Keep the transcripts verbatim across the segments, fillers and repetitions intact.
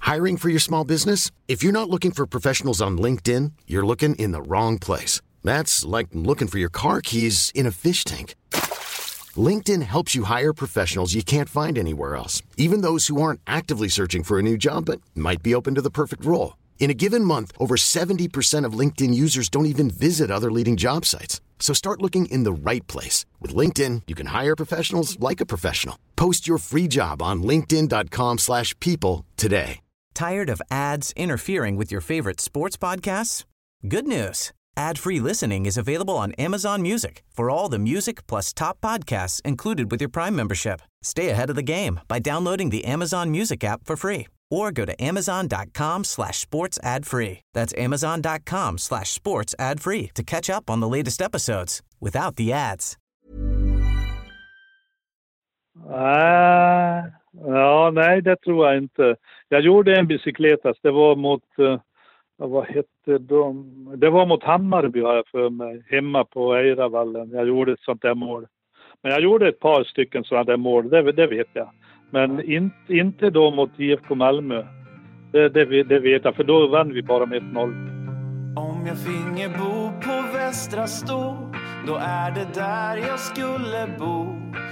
Hiring for your small business? If you're not looking for professionals on LinkedIn, you're looking in the wrong place. That's like looking for your car keys in a fish tank. LinkedIn helps you hire professionals you can't find anywhere else, even those who aren't actively searching for a new job but might be open to the perfect role. In a given month, over seventy percent of LinkedIn users don't even visit other leading job sites. So start looking in the right place. With LinkedIn, you can hire professionals like a professional. Post your free job on linkedin dot com slash people today. Tired of ads interfering with your favorite sports podcasts? Good news. Ad-free listening is available on Amazon Music for all the music plus top podcasts included with your Prime membership. Stay ahead of the game by downloading the Amazon Music app for free or go to amazon dot com slash sports ad free. That's amazon dot com slash sports ad free to catch up on the latest episodes without the ads. Ah, ja, nej, det tror jag inte. Jag gjorde en bicykletas, det var mot... Uh... Vad hette de? Det var mot Hammarby har jag för mig. Hemma på Eiravallen. Jag gjorde ett sånt där mål. Men jag gjorde ett par stycken sådana där mål. Det, det vet jag. Men in, inte då mot I F K Malmö. Det, det, det vet jag. För då vann vi bara med ett noll. Om jag finge bo på Västra Stå, då är det där jag skulle bo.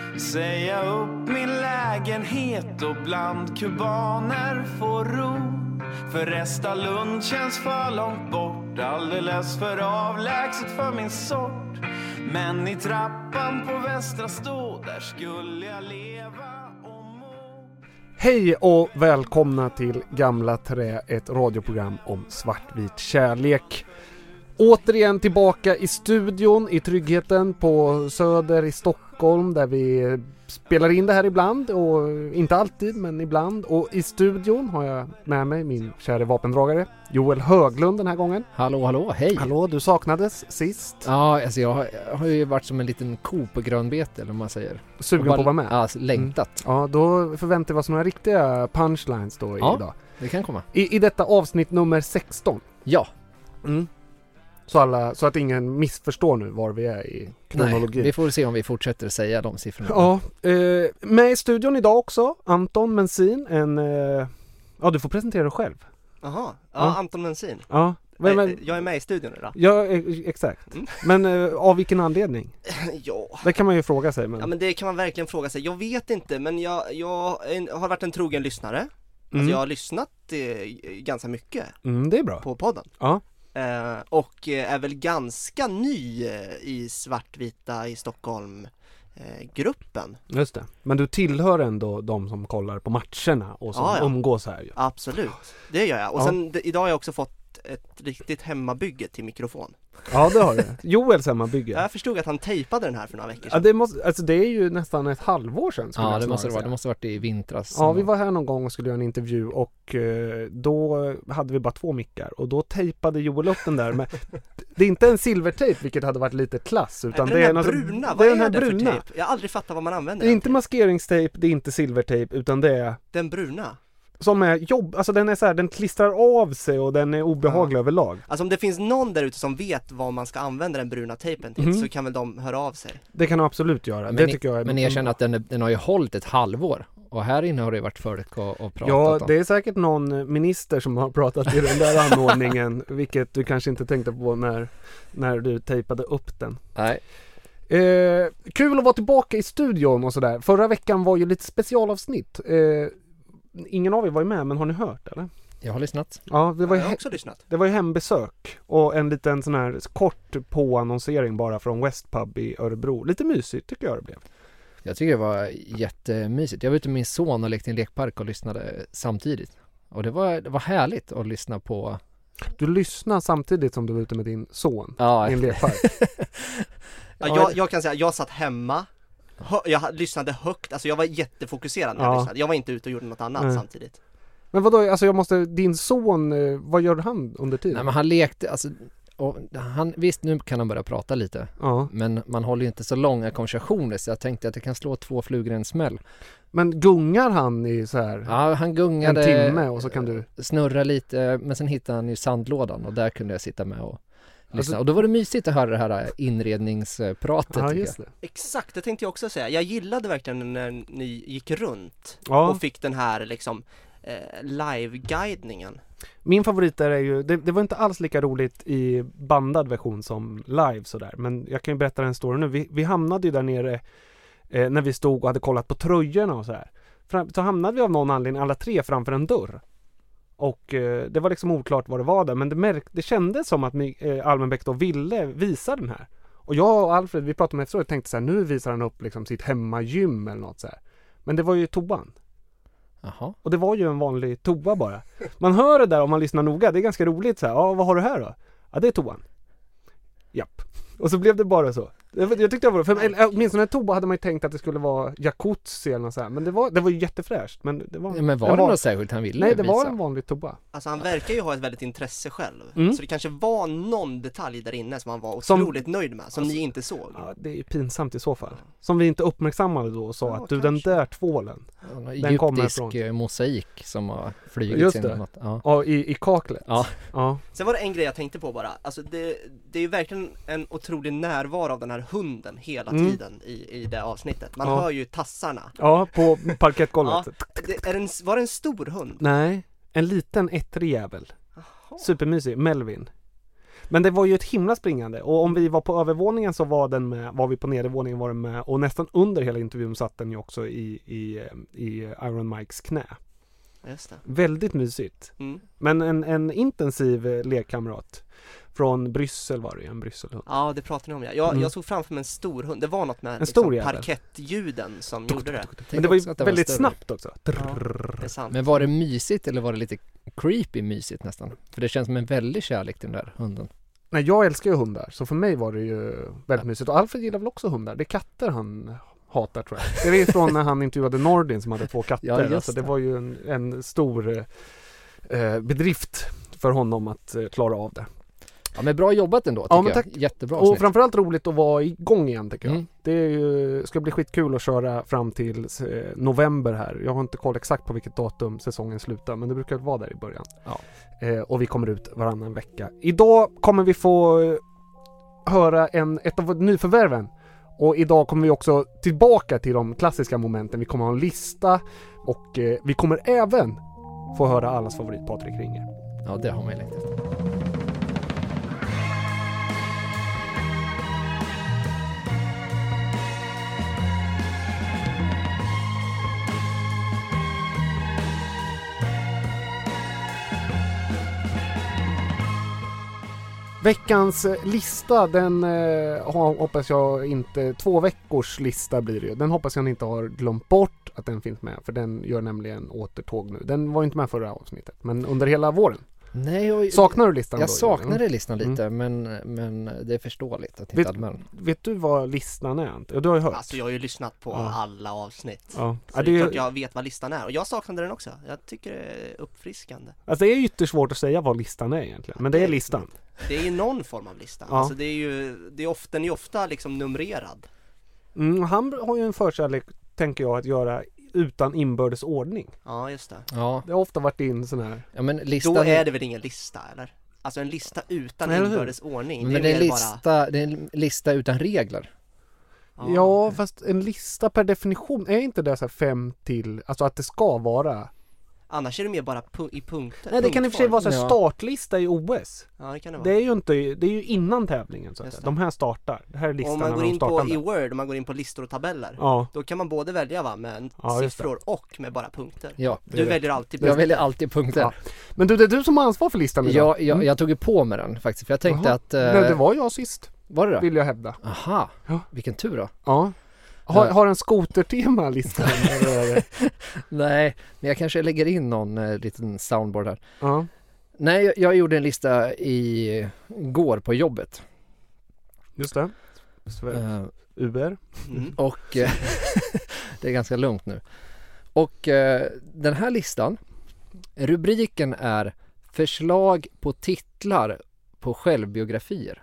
Säga upp min lägenhet och bland kubaner få ro. För Resta Lund känns för långt bort, alldeles för avlägset för min sort. Men i trappan på Västra Stå, där skulle jag leva och må. Hej och välkomna till Gamla Trä, ett radioprogram om svartvit kärlek. Återigen tillbaka i studion i tryggheten på Söder i Stockholm, där vi spelar in det här ibland, och inte alltid men ibland. Och i studion har jag med mig min kära vapendragare Joel Höglund den här gången. Hallå, hallå, hej. Hallå, du saknades sist. Ja, alltså jag har, jag har ju varit som en liten ko på grönbete, eller vad man säger. Sugen bara, på att vara med? Ja, längtat. Mm. Ja, då förväntar vi oss några riktiga punchlines då ja, idag. Det kan komma. I, I detta avsnitt nummer sexton. Ja. Mm. Så, alla, så att ingen missförstår nu var vi är i kronologin. Nej, vi får se om vi fortsätter säga de siffrorna. Ja, eh, med i studion idag också Anton Mensin, en eh, ja, du får presentera dig själv. Jaha, ja, ja. Anton Mensin. Ja, men, men, jag är med i studion idag. Ja, exakt. Mm. Men eh, av vilken anledning? Ja. Det kan man ju fråga sig. Men... Ja, men det kan man verkligen fråga sig. Jag vet inte, men jag, jag har varit en trogen lyssnare. Mm. Alltså jag har lyssnat eh, ganska mycket mm, det är bra. på podden. Ja. Uh, och uh, är väl ganska ny uh, i svartvita i Stockholm uh, gruppen. Just det. Men du tillhör ändå de som kollar på matcherna och som ja, ja. umgås här ju. Absolut, det gör jag. Och ja. sen d- idag har jag också fått ett riktigt hemmabygge till mikrofon. Ja, det har du. Joels hemmabygge. Jag förstod att han tejpade den här för några veckor sedan. Ja, det, måste, alltså det är ju nästan ett halvår sedan. Ja, det måste det vara. Det måste ha varit i vintras. Ja, vi var här någon gång och skulle göra en intervju, och eh, då hade vi bara två mickar. Och då tejpade Joel upp den där med, det är inte en silvertejp, vilket hade varit lite klass, utan Nej, det är är den något, bruna. det Vad är den här det bruna. För tejp? Jag har aldrig fattat vad man använder. Det är inte maskeringstejp, det är inte silvertejp, utan det är den bruna. Som är jobb, alltså den är så här, den klistrar av sig och den är obehaglig ja. överlag. Alltså om det finns någon där ute som vet vad man ska använda den bruna tejpen till, mm. så kan väl de höra av sig. Det kan de absolut göra. Men, det ni, tycker jag är men erkänn att den, den har ju hållit ett halvår. Och här inne har det varit folk och, och pratat Ja, om. det är säkert någon minister som har pratat i den där anordningen, vilket du kanske inte tänkte på när, när du tejpade upp den. Nej. Eh, kul att vara tillbaka i studion och sådär. Förra veckan var ju lite specialavsnitt. Eh, ingen av er var ju med, men har ni hört eller? Jag har lyssnat. Ja, det var ju, jag har också lyssnat. Det var ju hembesök och en liten sån här kort påannonsering bara från Westpub i Örebro. Lite mysigt tycker jag det blev. Jag tycker det var jättemysigt. Jag var ute med min son och lekte i en lekpark och lyssnade samtidigt. Och det var, det var härligt att lyssna på. Du lyssnar samtidigt som du var ute med din son ja. i en lekpark. ja, jag, jag kan säga, jag satt hemma. Jag lyssnade högt, alltså jag var jättefokuserad när jag ja. lyssnade. Jag var inte ute och gjorde något annat Nej. samtidigt. Men vadå, alltså jag måste, din son, vad gör han under tiden? Nej, men han lekte, alltså, och han, visst nu kan han börja prata lite, ja. men man håller ju inte så långa konversationer, så jag tänkte att det kan slå två flugor i en smäll. Men gungar han i så här ja, han gungade, en timme och så kan du snurra lite, men sen hittade han ju sandlådan och där kunde jag sitta med och Alltså, och då var det mysigt att höra det här inredningspratet. Ja, just det. Exakt, det tänkte jag också säga. Jag gillade verkligen när ni gick runt ja. och fick den här liksom eh, live-guidningen. Min favorit är ju, det, det var inte alls lika roligt i bandad version som live sådär. Men jag kan ju berätta en story nu. Vi, vi hamnade ju där nere eh, när vi stod och hade kollat på tröjorna och så här. Fram, så hamnade vi av någon anledning alla tre framför en dörr. Och eh, det var liksom oklart vad det var där. Men det, märk, det kändes som att eh, Almenbäck då ville visa den här. Och jag och Alfred, vi pratade med efteråt och tänkte så här, nu visar han upp liksom sitt hemmagym eller något så här. Men det var ju toan. Jaha. Och det var ju en vanlig toa bara. Man hör det där om man lyssnar noga. Det är ganska roligt så här. Ja, vad har du här då? Ja, det är toan. Japp. Och så blev det bara så. Jag, jag tyckte det var, för åtminstone en toa hade man ju tänkt att det skulle vara jacuzzi eller något så här. Men det var, det var ju jättefräscht. Men, det var, ja, men var det, var något särskilt han ville Nej, det visa? var en vanlig toa. Alltså han verkar ju ha ett väldigt intresse själv. Mm. Så det kanske var någon detalj där inne som han var Som- otroligt nöjd med, som alltså, ni inte såg. Ja, det är ju pinsamt i så fall. Som vi inte uppmärksammade då och sa Ja, att du, kanske. den där tvålen. Ja, någon Den kommer egyptisk ifrån. eh, mosaik som har flugit Just in det. eller något. Ja. Ja, i, i kaklet. Ja. Ja. Sen var det en grej jag tänkte på bara. Alltså det, det är ju verkligen en otrolig närvaro av den här hunden hela Mm. tiden i, i det avsnittet. Man Ja. hör ju tassarna. Ja, på parkettgolvet. Ja, det, är en, var det en stor hund? Nej, en liten ettrig jävel. Jaha. Supermysig, Melvin. Men det var ju ett himla springande. Och om vi var på övervåningen så var den med, var vi på nedervåningen var den med. Och nästan under hela intervjun satt den ju också i, i, i Iron Mikes knä. Just det. Väldigt mysigt. Mm. Men en, en intensiv eh, lekkamrat. Från Bryssel var det ju, en Brysselhund. Ja, det pratade ni om. Ja. Jag, Mm. jag såg framför mig en stor hund. Det var något med En stor liksom, jävel. parkettljuden som gjorde det. Men det var ju också att det var väldigt större. snabbt också. Det är sant. Men var det mysigt eller var det lite creepy mysigt nästan? För det känns som en väldig kärlek till den där hunden. Nej, jag älskar ju hundar. Så för mig var det ju väldigt mysigt. Och Alfred gillar väl också hundar. Det är katter han hatar tror jag. Det är från när han intervjuade Nordin som hade två katter. Ja, just alltså, det det. var ju en, en stor eh, bedrift för honom att eh, klara av det. Ja, men bra jobbat ändå tycker Ja, men jag. tack. Jättebra Och avsnitt. framförallt roligt att vara igång igen tycker jag. Mm. Det är ju, ska bli skitkul att köra fram till eh, november här. Jag har inte koll exakt på vilket datum säsongen slutar, men det brukar vara där i början. Ja. Eh, och vi kommer ut varannan vecka. Idag kommer vi få eh, höra en, ett av nyförvärven. Och idag kommer vi också tillbaka till de klassiska momenten. Vi kommer ha en lista och eh, vi kommer även få höra allas favorit Patrik Ringer. Ja, det har man ju längtat. Veckans eh, lista, den eh, har- hoppas jag inte, två veckors lista blir det ju. Den hoppas jag ni inte har glömt bort att den finns med, för den gör nämligen återtåg nu. Den var inte med förra avsnittet, men under hela våren. Nej, jag, Saknar du listan jag då? saknade listan lite, Mm. men, men det är förståeligt att ni Vet- inte hade med den. Vet du vad listan är? Ja, du har ju hört. Alltså jag har ju lyssnat på Ja. alla avsnitt. Ja. Så Ja, det är det, klart är, jag vet vad listan är. Och jag saknade den också. Jag tycker det är uppfriskande. alltså det är ytterst svårt att säga vad listan är egentligen, men det är listan. Det är ju någon form av lista. Ja. Alltså det är ju, det är ofta, den är ofta liksom numrerad. Mm, han har ju en förkärlek, tänker jag, att göra utan inbördes ordning. Ja, just det. Ja, Det har ofta varit in sån här. ja men listan... Då är det väl ingen lista, eller? Alltså en lista utan Eller hur? inbördes ordning. Men det är, en mer lista, det är en lista utan regler. bara... Ja, fast en lista per definition är inte det så här fem till, alltså att det ska vara. Annars är det mer bara pu- i punkter. Nej, det kan i och för sig vara så här Ja. startlista i O S. Ja, det kan det vara. Det är ju inte, det är ju innan tävlingen så att Just säga. det. De här startar. Det här är listan Om man när går de in på startar. i Word, om man går in på listor och tabeller, Ja, då kan man både välja va, med en Ja, just det. siffror och med bara punkter. Ja, Du väljer alltid jag punkter. väljer alltid punkter. Ja. Men du, det är du som har ansvar för listan idag. Jag, jag, Mm. jag tog ju på med den faktiskt, för jag tänkte Jaha. att... eh, Nej, det var jag sist, var det då? vill jag hävda. Aha, Ja. vilken tur då. Ja. Har, Ja. har en skotertema listan? eller? Nej, men jag kanske lägger in någon eh, liten soundboard här. Ja. Nej, jag, jag gjorde en lista i går på jobbet. Just det. Eh, U R. Mm. och eh, det är ganska lugnt nu. Och eh, den här listan, rubriken är förslag på titlar på självbiografier.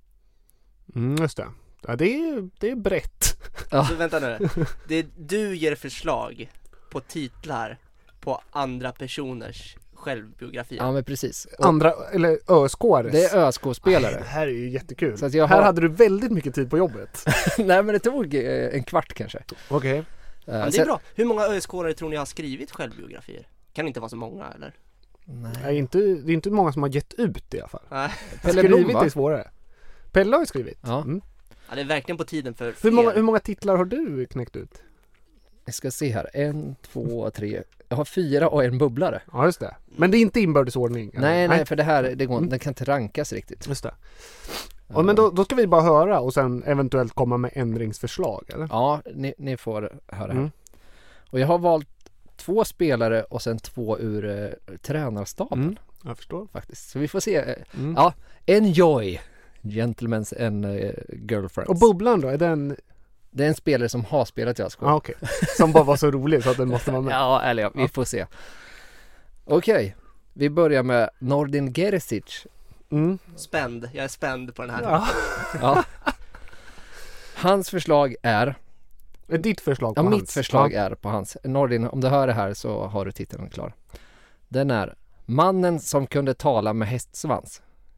Mm, just det. Ja, det är, det är brett. Ja. Så vänta nu. Det är, du ger förslag på titlar på andra personers självbiografier. Ja, men precis. Och Andra, eller ÖSK-ares. det är Nej, ÖSK-spelare. det här är ju jättekul. Så att jag Här har- hade du väldigt mycket tid på jobbet. Nej, men det tog eh, en kvart kanske. Okej. Eh, Ja, det är sen- bra. Hur många ÖSK-are tror ni har skrivit självbiografier? kan inte vara så många, eller? Nej. Nej, inte, det är inte många som har gett ut i alla fall. Nej. Pelle Blom, Skrivit va? är svårare. Pelle har ju skrivit. Ja. Mm. Ja, det är verkligen på tiden för Hur, fler. många, hur många titlar har du knäckt ut? Jag ska se här. En, två, tre. Jag har fyra och en bubblare. Ja, just det. Men det är inte inbördesordning? eller? Nej, nej, för det här, det, går, Mm. det kan inte rankas riktigt. Just det. Ja, men då, då ska vi bara höra och sen eventuellt komma med ändringsförslag, eller? Ja, ni, ni får höra här. Mm. Och jag har valt två spelare och sen två ur eh, tränarstaben Mm. Jag förstår. faktiskt. Så vi får se. Eh, Mm. Ja, enjoy Gentlemen's and uh, Girlfriends. Och bubblan då? Är den... Det är en spelare som har spelat i Asko. Ah, okej. Som bara var så rolig så att den måste vara med. Ja, eller ja, vi Ja. får se. Okej, vi börjar med Nordin Gerzic. Mm. Spänd, jag är spänd på den här. Ja. Ja. Hans förslag är, Är ditt förslag på ja hans? mitt förslag Ja. är på hans. Nordin, om du hör det här så har du titeln klar. Den är mannen som kunde tala med hästsvans.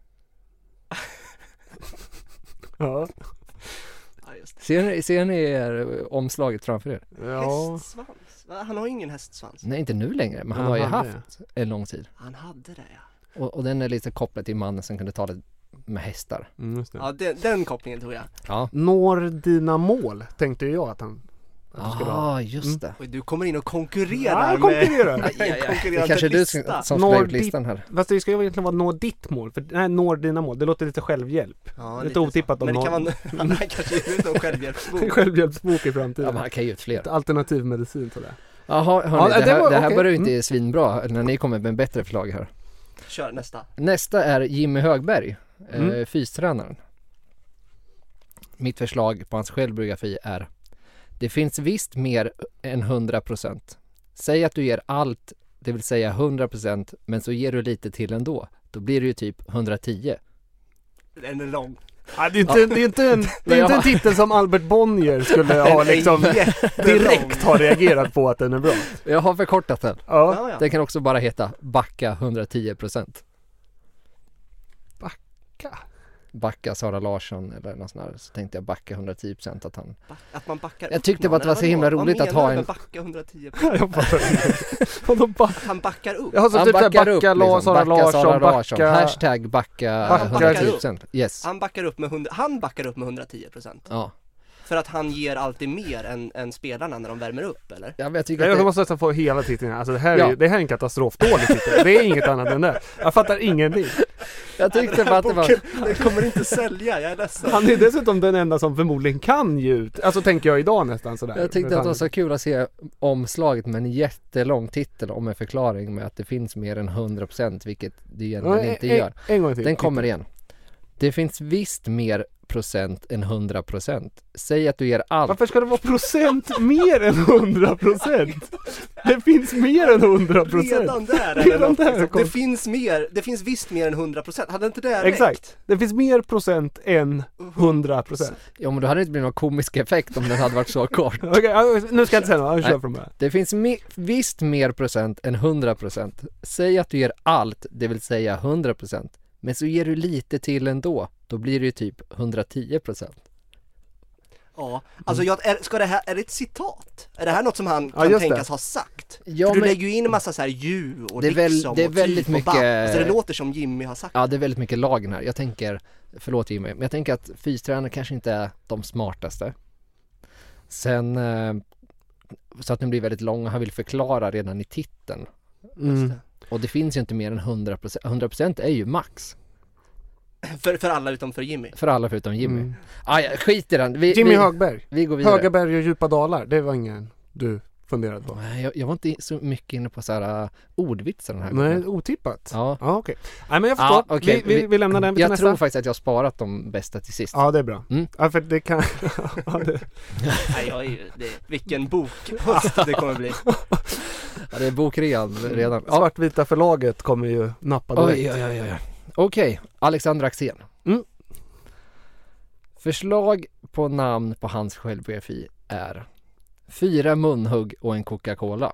Ja. Ja, just det. Ser ni, ser ni er omslaget framför er? Ja. Hästsvans? Va? Han har ju ingen hästsvans. Nej, inte nu längre, men han Ja, har ju han hade haft en lång tid. Han hade det, ja. Och, och den är lite kopplad till mannen som kunde tala med hästar. Mm, just det. Ja, den, den kopplingen tror jag. Ja, Når dina mål tänkte jag att han att du skulle ha. ah, just det. Oj, du kommer in och Ja, konkurrerar jag konkurrerar. med Det konkurrerande kanske är du lista. som, som Når slår ut ditt- listan här. Fast det ska ju egentligen vara nå ditt mål. För nej, når dina mål. Det låter lite självhjälp. Ja, lite otippat så. om Men det kan någon- vara, han kanske är ute om självhjälpsbok. Självhjälpsbok i Ja, framtiden. men han kan ge ut fler. Ett alternativ medicin sådär. Jaha, hörni, Ja, det, det här, var- det här okej. börjar ju inte Mm. svinbra när ni kommer med en bättre förslag här. Kör nästa. Nästa är Jimmy Högberg, eh, Mm. fystränaren. Mitt förslag på hans självbiografi är: det finns visst mer än hundra procent. Säg att du ger allt, det vill säga hundra procent, men så ger du lite till ändå. Då blir det ju typ hundratio. Den är lång. Ja, det är inte, det är inte, en, det är inte en titel som Albert Bonnier skulle ha liksom direkt ha reagerat på att den är bra. Jag har förkortat den. Ja. Ja, ja. Den kan också bara heta Backa hundratio procent. Backa? Backa Sara Larsson eller något sånt där. Så tänkte jag backa hundratio procent att han... Back- Att man backar Jag upp tyckte någon, bara att det var eller så himla vadå? roligt Vad att menar ha du en- med backa hundratio? Jag fattar inte. Vadå ba- Att han backar upp? Jag har så Han typ såhär backar backa, upp la, liksom. Sara Backa Sara Larsson, Larsson. backa... Hashtag backa Backa hundratio procent. Yes. Han backar upp med hundra, han backar upp med hundratio procent. Ja. För att han ger alltid mer än, än spelarna när de värmer upp, eller? Ja, men jag tycker Jag att det... måste nästan få hela titeln. Alltså det här, är, Ja. ju- det här är en katastrofdålig titel. Det är inget annat än det. Jag fattar ingenting. Jag tyckte bara att det var... Den kommer inte sälja, jag är ledsen. Han är dessutom den enda som förmodligen kan ge ut. Alltså tänker jag idag nästan sådär. Jag tyckte att det var så kul att se omslaget med en jättelång titel om en förklaring med att det finns mer än hundra procent, vilket det egentligen Ja, inte en, gör. En gång till. Den kommer igen. Det finns visst mer procent än hundra procent. Säg att du ger allt. Varför ska det vara procent mer än hundra procent? Det finns mer än hundra procent. Redan där, Redan eller något, där liksom. kom- Det finns mer, det finns visst mer än hundra procent. Hade inte det räckt? Exakt. Det finns mer procent än hundra procent. Ja, men då hade det inte blivit någon komisk effekt om den hade varit så kort. Okej, ja, nu ska jag inte säga något. Jag kör Nej. från början. Det finns me- visst mer procent än hundra procent. Säg att du ger allt, det vill säga hundra procent. Men så ger du lite till ändå. Då blir det ju typ hundratio procent. Ja, alltså jag, är, ska det här, är det ett citat? Är det här något som han Ja, kan just det. tänkas ha sagt? Ja, För du men- lägger ju in en massa så här ju och Det är väl- liksom det är och väldigt typ och mycket- back. Alltså det låter som Jimmy har sagt. Ja, det är väldigt mycket lagen här. Jag tänker, förlåt Jimmy, men jag tänker att fystränare kanske inte är de smartaste. Sen, eh, så att den blir väldigt lång och han vill förklara redan i titeln. Mm. Och det finns ju inte mer än hundra procent. hundra procent är ju max. För, för alla utom för Jimmy. För alla förutom Jimmy. Mm. Ah, ja, skit i den. Vi, Jimmy vi, Högberg. vi går vidare. Höga berg och djupa dalar. Det var ingen du funderade på. Nej, jag, jag var inte så mycket inne på så här uh, ordvitsar den här Nej, gången. otippat. Ja. Ja, okej. Nej, men jag förstår. Ja, okej. vi, vi, vi lämnar den till Jag nästa. tror faktiskt att jag har sparat de bästa till sist. Ja, det är bra. Mm. Ja, för det kan... ja, det... Nej, jag är ju, det, vilken bokhöst det kommer bli. Ja, det är bokrean redan. Ja. Svartvita förlaget kommer ju nappa direkt. Oj, oj, oj, oj. Okej, Alexander Axén. Mm. Förslag på namn på hans självbiografi är fyra munhugg och en Coca-Cola.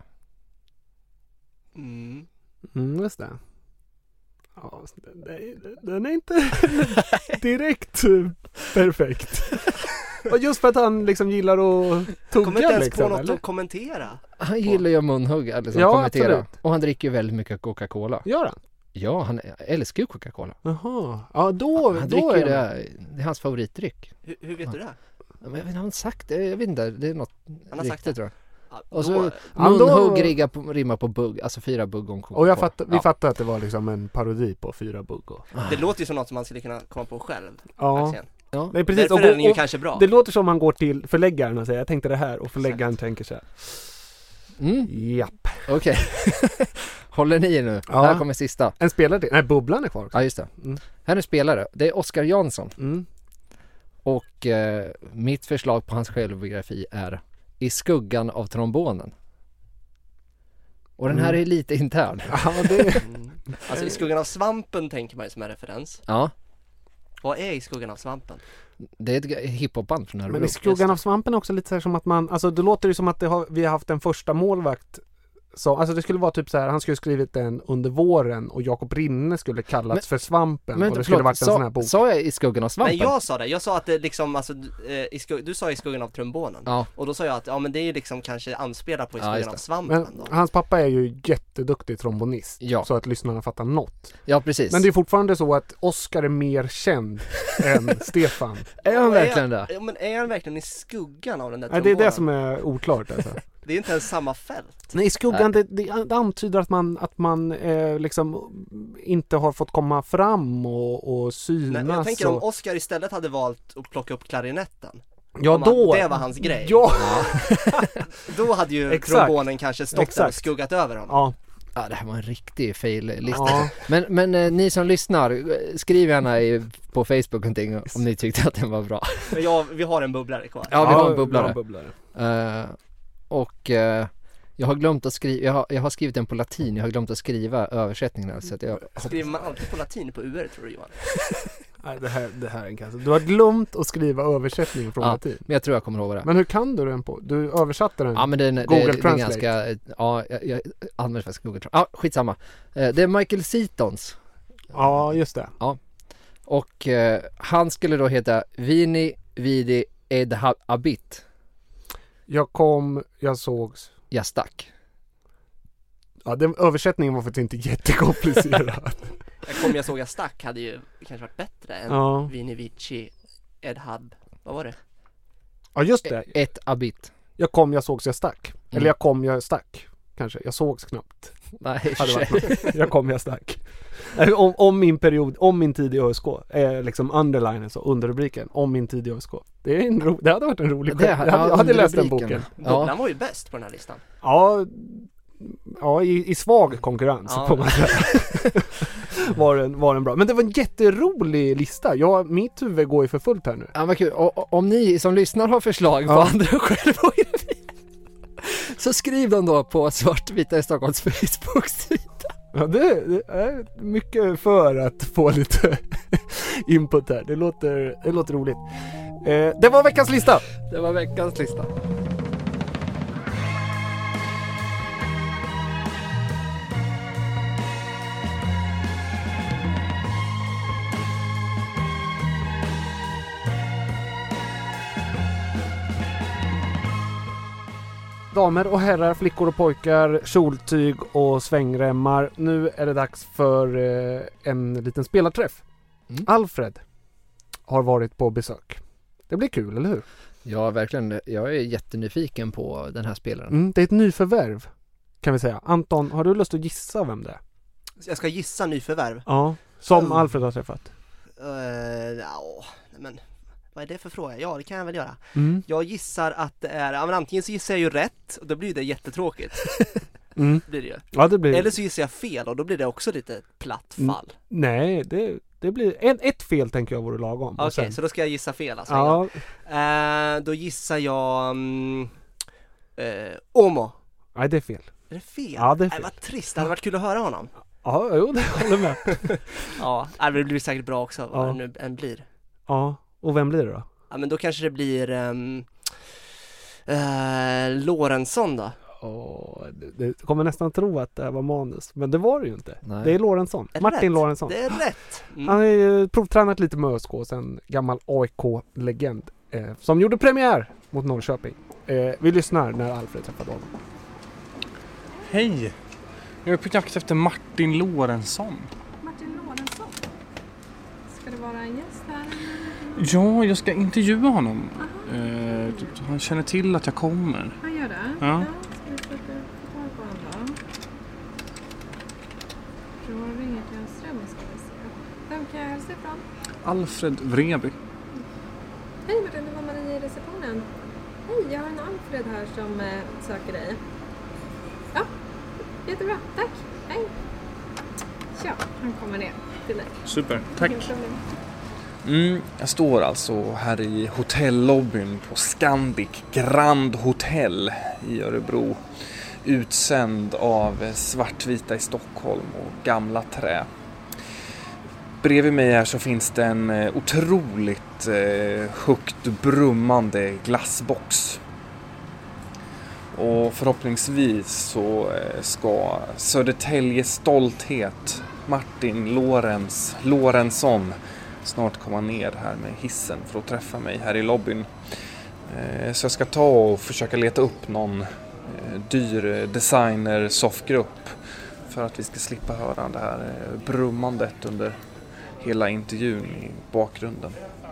Mm. Mm, just det. Ja, den, den är inte direkt perfekt. Och just för att han liksom gillar att tugga Kommer inte ens liksom, på något eller? att kommentera. Han gillar ju att munhugga, liksom, Ja, kommentera. absolut. Och han dricker ju väldigt mycket Coca-Cola. Gör han? Ja, han älskar ju Coca-Cola. Jaha. Ja, då, Han då dricker ju är det, det är hans favoritdryck. Hur, hur vet du det? Men jag vet inte, han har sagt det, jag vet inte, det är något Han har sagt riktigt det. tror jag. Ja, Och så då, Ja, då- munhugg rigga på, rimma på bugg, alltså fyra bugg om Coca-Cola. Och jag fatt, vi ja. fattar att det var liksom en parodi på fyra bugg och... det låter ju som något som man skulle kunna komma på själv. Ja, Axel. Ja. nej, precis. Därför Och, är den ju och, kanske bra. det låter som man går till förläggaren och säger jag tänkte det här och förläggaren Exakt. tänker så här. Mm, Japp. okej. Håller ni i nu? Ja. Här kommer sista. En spelare till. Nej, bubblan är kvar också. Ja, just det. Mm. Här är spelare. Det är Oskar Jansson. Mm. Och eh, mitt förslag på hans självbiografi är I skuggan av trombonen. Och den här Mm. är lite intern. Ja, det... Mm. Alltså i skuggan av svampen tänker man ju som en referens. Ja, Vad är i skuggan av svampen? det är ett hiphopband från Örebro. Men i skuggan av svampen är också lite så här som att man, alltså det låter ju som att det har, vi har haft en första målvakt så, alltså det skulle vara typ så här, han skulle skrivit den under våren och Jakob Rinne skulle kallats Men- för Svampen Men och det förlåt, skulle varit en sa, sån här bok. sa jag I skuggan av svampen? Nej, jag sa det. Jag sa att det liksom, alltså, eh, i skugg- du sa i skuggan av trombonen. Ja, Och då sa jag att, ja men det är ju liksom kanske anspelar på i Ja, skuggan just av det. svampen Men då. hans pappa är ju jätteduktig trombonist Ja. så att lyssnarna fattar något. ja precis. Men det är fortfarande så att Oscar är mer känd än Stefan. Är han Och verkligen det? Ja, men är han verkligen i skuggan av den där Nej, det är trombonen? det som är oklart alltså. Det är inte ens samma fält. Nej, i skuggan, det, det, det antyder att man, att man eh, liksom inte har fått komma fram och, och synas. Nej, jag tänker om och... Oscar istället hade valt att plocka upp klarinetten. Ja, om han- då... det var hans grej. Ja, Då hade ju Exakt. trombonen kanske stått där och Exakt. skuggat över honom. ja. Ja, det här var en riktig fail-lista. Ja. Men, men eh, ni som lyssnar, eh, skriv gärna i, på Facebook någonting om ni tyckte att den var bra. Men jag, vi har en bubblare kvar. Ja, vi har en vi bubblare. har en bubblare. Eh, och eh, jag har glömt att skriva, jag har, jag har skrivit den på latin, jag har glömt att skriva översättningen. Så att jag, Skriver man alltid på latin på U R tror du Johan? Nej, det här, det här är en kasse. Du har glömt att skriva översättning från Ja. latin. men jag tror jag kommer ihåg det. Men hur kan du den på? Du översatte den? Ja, men den, det, Google det, det är Translate. ganska, ja, jag, jag använder faktiskt Google Translate. Ja, skitsamma. Eh, det är Michael Seatons. Ja, just det. Och eh, han skulle då heta Vini Vidi Ed Ha- Habit. Jag kom, jag sågs. Jag stack. Ja, den översättningen var faktiskt inte jättekomplicerad. Jag kom jag såg jag stack hade ju kanske varit bättre än Ja. Vini Vici Edhab. Vad var det? Ja, just det. Ett Habit. Jag kom, jag sågs, jag stack. Mm. Eller jag kom, jag stack. Kanske. Jag sågs knappt. Nej, i och för Hade sig. varit något. Jag kom, jag stack. Nej, Om, om min period, om min tid i Ö S K är liksom underlinen så underrubriken om min tid i Ö S K. Det, är en ro, det hade varit en rolig Det- skämt. Jag hade, ja, jag hade läst den underrubriken. boken. Ja. Bubblan var ju bäst på den här listan. Ja, ja i, i svag konkurrens Ja. får man säga. var, den, var den bra. Men det var en jätterolig lista. Jag, mitt huvud går ju för fullt här nu. Ja, vad kul. Och, och, om ni som lyssnar har förslag på Ja. andra självbiografier så skriv dem då på Svartvita i Stockholms Facebook-sida. Ja, det, det är mycket för att få lite input här. Det låter, det låter roligt. Eh, det var veckans lista. Det var veckans lista. Damer och herrar, flickor och pojkar, kjoltyg och svängremmar. Nu är det dags för eh, en liten spelarträff. Mm. Alfred har varit på besök. Det blir kul, eller hur? Ja, verkligen. Jag är jättenyfiken på den här spelaren. Mm, det är ett nyförvärv, kan vi säga. Anton, har du lust att gissa vem det är? Så jag ska gissa nyförvärv. Ja, som Mm. Alfred har träffat. Uh, ja, men vad är det för fråga? Ja, det kan jag väl göra. Mm. Jag gissar att det är, ja, men antingen så gissar jag ju rätt och då blir det jättetråkigt. Mm. Blir det ju. Ja, det blir... Eller så gissar jag fel och då blir det också lite platt Mm. fall. Nej, det, det blir... En, ett fel tänker jag vore lagom. Och Okej, sen- så då ska jag gissa fel alltså. en gång. Ja, Eh, då gissar jag mm, eh, Omo. nej det är fel. Är det fel? Ja, det är Nej, fel. vad trist, det hade varit kul att höra honom. Ja, jo, det håller med. Ja, nej, men det blir säkert bra också vad Ja. det nu än blir. Ja, och vem blir det då? Ja, men då kanske det blir um, uh, Lorentzon då. Åh, det, det kommer nästan tro att det här var manus, men det var det ju inte. Nej. Det är Lorentzon, Är det Martin rätt? Lorentzon. Det är rätt. Mm. Han har ju provtränat lite med Ö S K, sen gammal A I K-legend. eh, som gjorde premiär mot Norrköping. Eh, vi lyssnar när Alfred träffade honom. Hej! Jag är på jakt efter Martin Lorentzon. Martin Lorentzon? Ska det vara en gäst här? Ja, jag ska intervjua honom. Eh, han känner till att jag kommer. Han gör det? Ja. Ja, ska vi försöka få tag på honom då? Då ringer till en ström, ska vi se. Vem kan jag hälsa ifrån? Alfred Vreby. Hej Martin, det var Marie i receptionen. Hej, jag har en Alfred här som eh, söker dig. Ja, jättebra. Tack. Hej. Ja, han kommer ner till dig. Super, tack. Inget problem. Mm, jag står alltså här i hotellobbyn på Scandic Grand Hotel i Örebro. Utsänd av Svartvita i Stockholm och Gamla Trä. Bredvid mig här så finns det en otroligt eh, högt brummande glassbox. Och förhoppningsvis så eh, ska Södertäljes stolthet Martin Lorenz, Lorentzon snart komma ner här med hissen för att träffa mig här i lobbyn. Eh, så jag ska ta och försöka leta upp någon eh, dyr designer soffgrupp för att vi ska slippa höra det här eh, brummandet under hela intervjun i bakgrunden.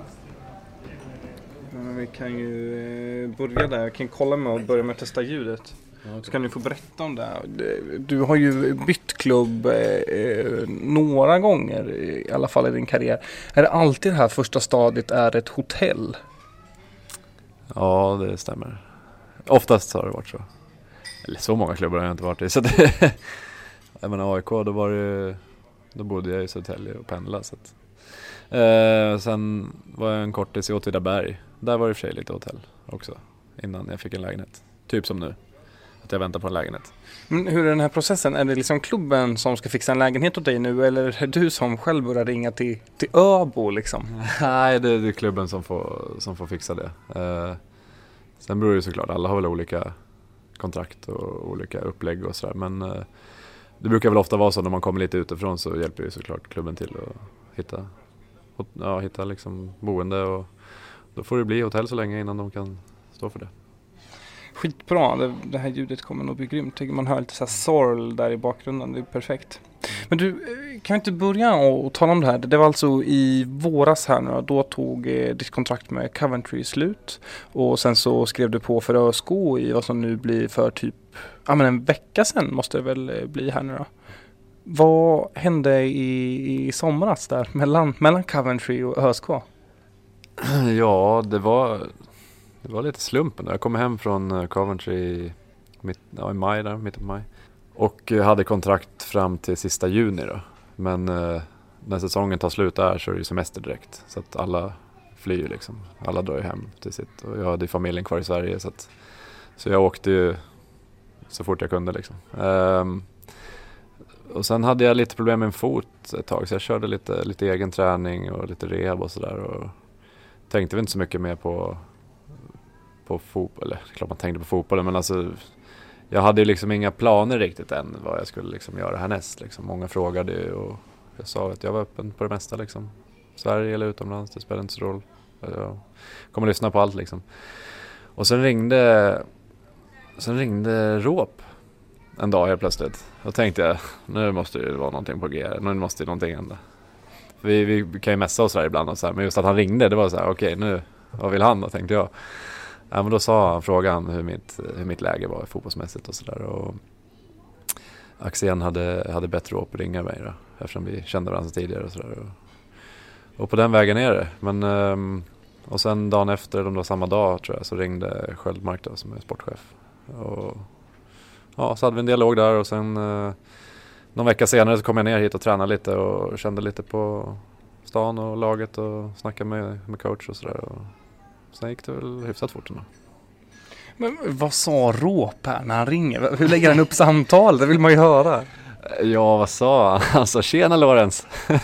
Men vi kan ju börja där. Jag kan kolla med och börja med att testa ljudet. Så kan du få berätta om det här. Du har ju bytt klubb eh, några gånger, i alla fall i din karriär. Är det alltid det här första stadiet är ett hotell? Ja, det stämmer. Oftast har det varit så. Eller så många klubbar har jag inte varit i. Så det, jag menar A I K, då, var det, då bodde jag i Södertälje och pendlade. Så att, eh, sen var jag en kortis i Åtvidaberg. Där var det för sig lite hotell också. Innan jag fick en lägenhet. Typ som nu. Att jag väntar på en lägenhet. Men hur är den här processen? Är det liksom klubben som ska fixa en lägenhet åt dig nu? Eller är det du som själv börjar ringa till, till Öbo liksom? Nej, det, det är klubben som får, som får fixa det. Eh, sen beror det såklart. Alla har väl olika kontrakt och olika upplägg och sådär. Men eh, det brukar väl ofta vara så när man kommer lite utifrån så hjälper ju såklart klubben till att hitta, ja, hitta liksom boende. Och då får det bli hotell så länge innan de kan stå för det. Skitbra, det, det här ljudet kommer nog bli grymt. Man hör lite så här sorl där i bakgrunden, det är perfekt. Men du, kan inte börja och tala om det här? Det var alltså i våras här nu, då tog eh, ditt kontrakt med Coventry slut. Och sen så skrev du på för ÖSK i vad som nu blir för typ, ja men en vecka sedan måste det väl bli här nu då. Vad hände i, i somras där mellan, mellan Coventry och ÖSK? Ja, det var... Det var lite slumpen. Jag kom hem från Coventry i, mitt, ja, i maj där, mitten på maj. Och hade kontrakt fram till sista juni då. Men eh, när säsongen tar slut där så är det ju semester direkt. Så att alla flyr liksom. Alla drar ju hem till sitt. Och jag hade familjen kvar i Sverige. Så, att, så jag åkte ju så fort jag kunde liksom. Um, och sen hade jag lite problem med en fot ett tag. Så jag körde lite, lite egen träning och lite rehab och sådär. Och tänkte väl inte så mycket mer på... på fotboll, eller klart man tänkte på fotbollen, men alltså jag hade ju liksom inga planer riktigt än vad jag skulle liksom göra härnäst liksom. Många frågade och jag sa att jag var öppen på det mesta liksom. Sverige eller utomlands, det spelar inte så roll. Jag kommer lyssna på allt liksom. Och sen ringde sen ringde Råp en dag helt plötsligt. Då tänkte jag, nu måste det vara någonting på G, nu måste det någonting hända. Vi, vi kan ju mässa oss där ibland och så här, men just att han ringde, det var så här, okej, okay, nu, vad vill han då, tänkte jag. Ja, men då sa han frågan hur mitt, hur mitt läge var fotbollsmässigt och sådär. Och Axén hade, hade bättre att ringa mig då, eftersom vi kände varandra tidigare och sådär. Och, och på den vägen är det. Men, um, och sen dagen efter, de då samma dag tror jag, så ringde Sköldmark då, som är sportchef. Och ja, så hade vi en dialog där och sen uh, någon vecka senare så kom jag ner hit och tränade lite och kände lite på stan och laget och snackade med, med coach och sådär. Och sen gick det väl hyfsat fort ändå. Men vad sa Råp här när han ringer? Hur lägger han upp samtal? Det vill man ju höra. Ja, vad sa han? Han sa, tjena Lorenz.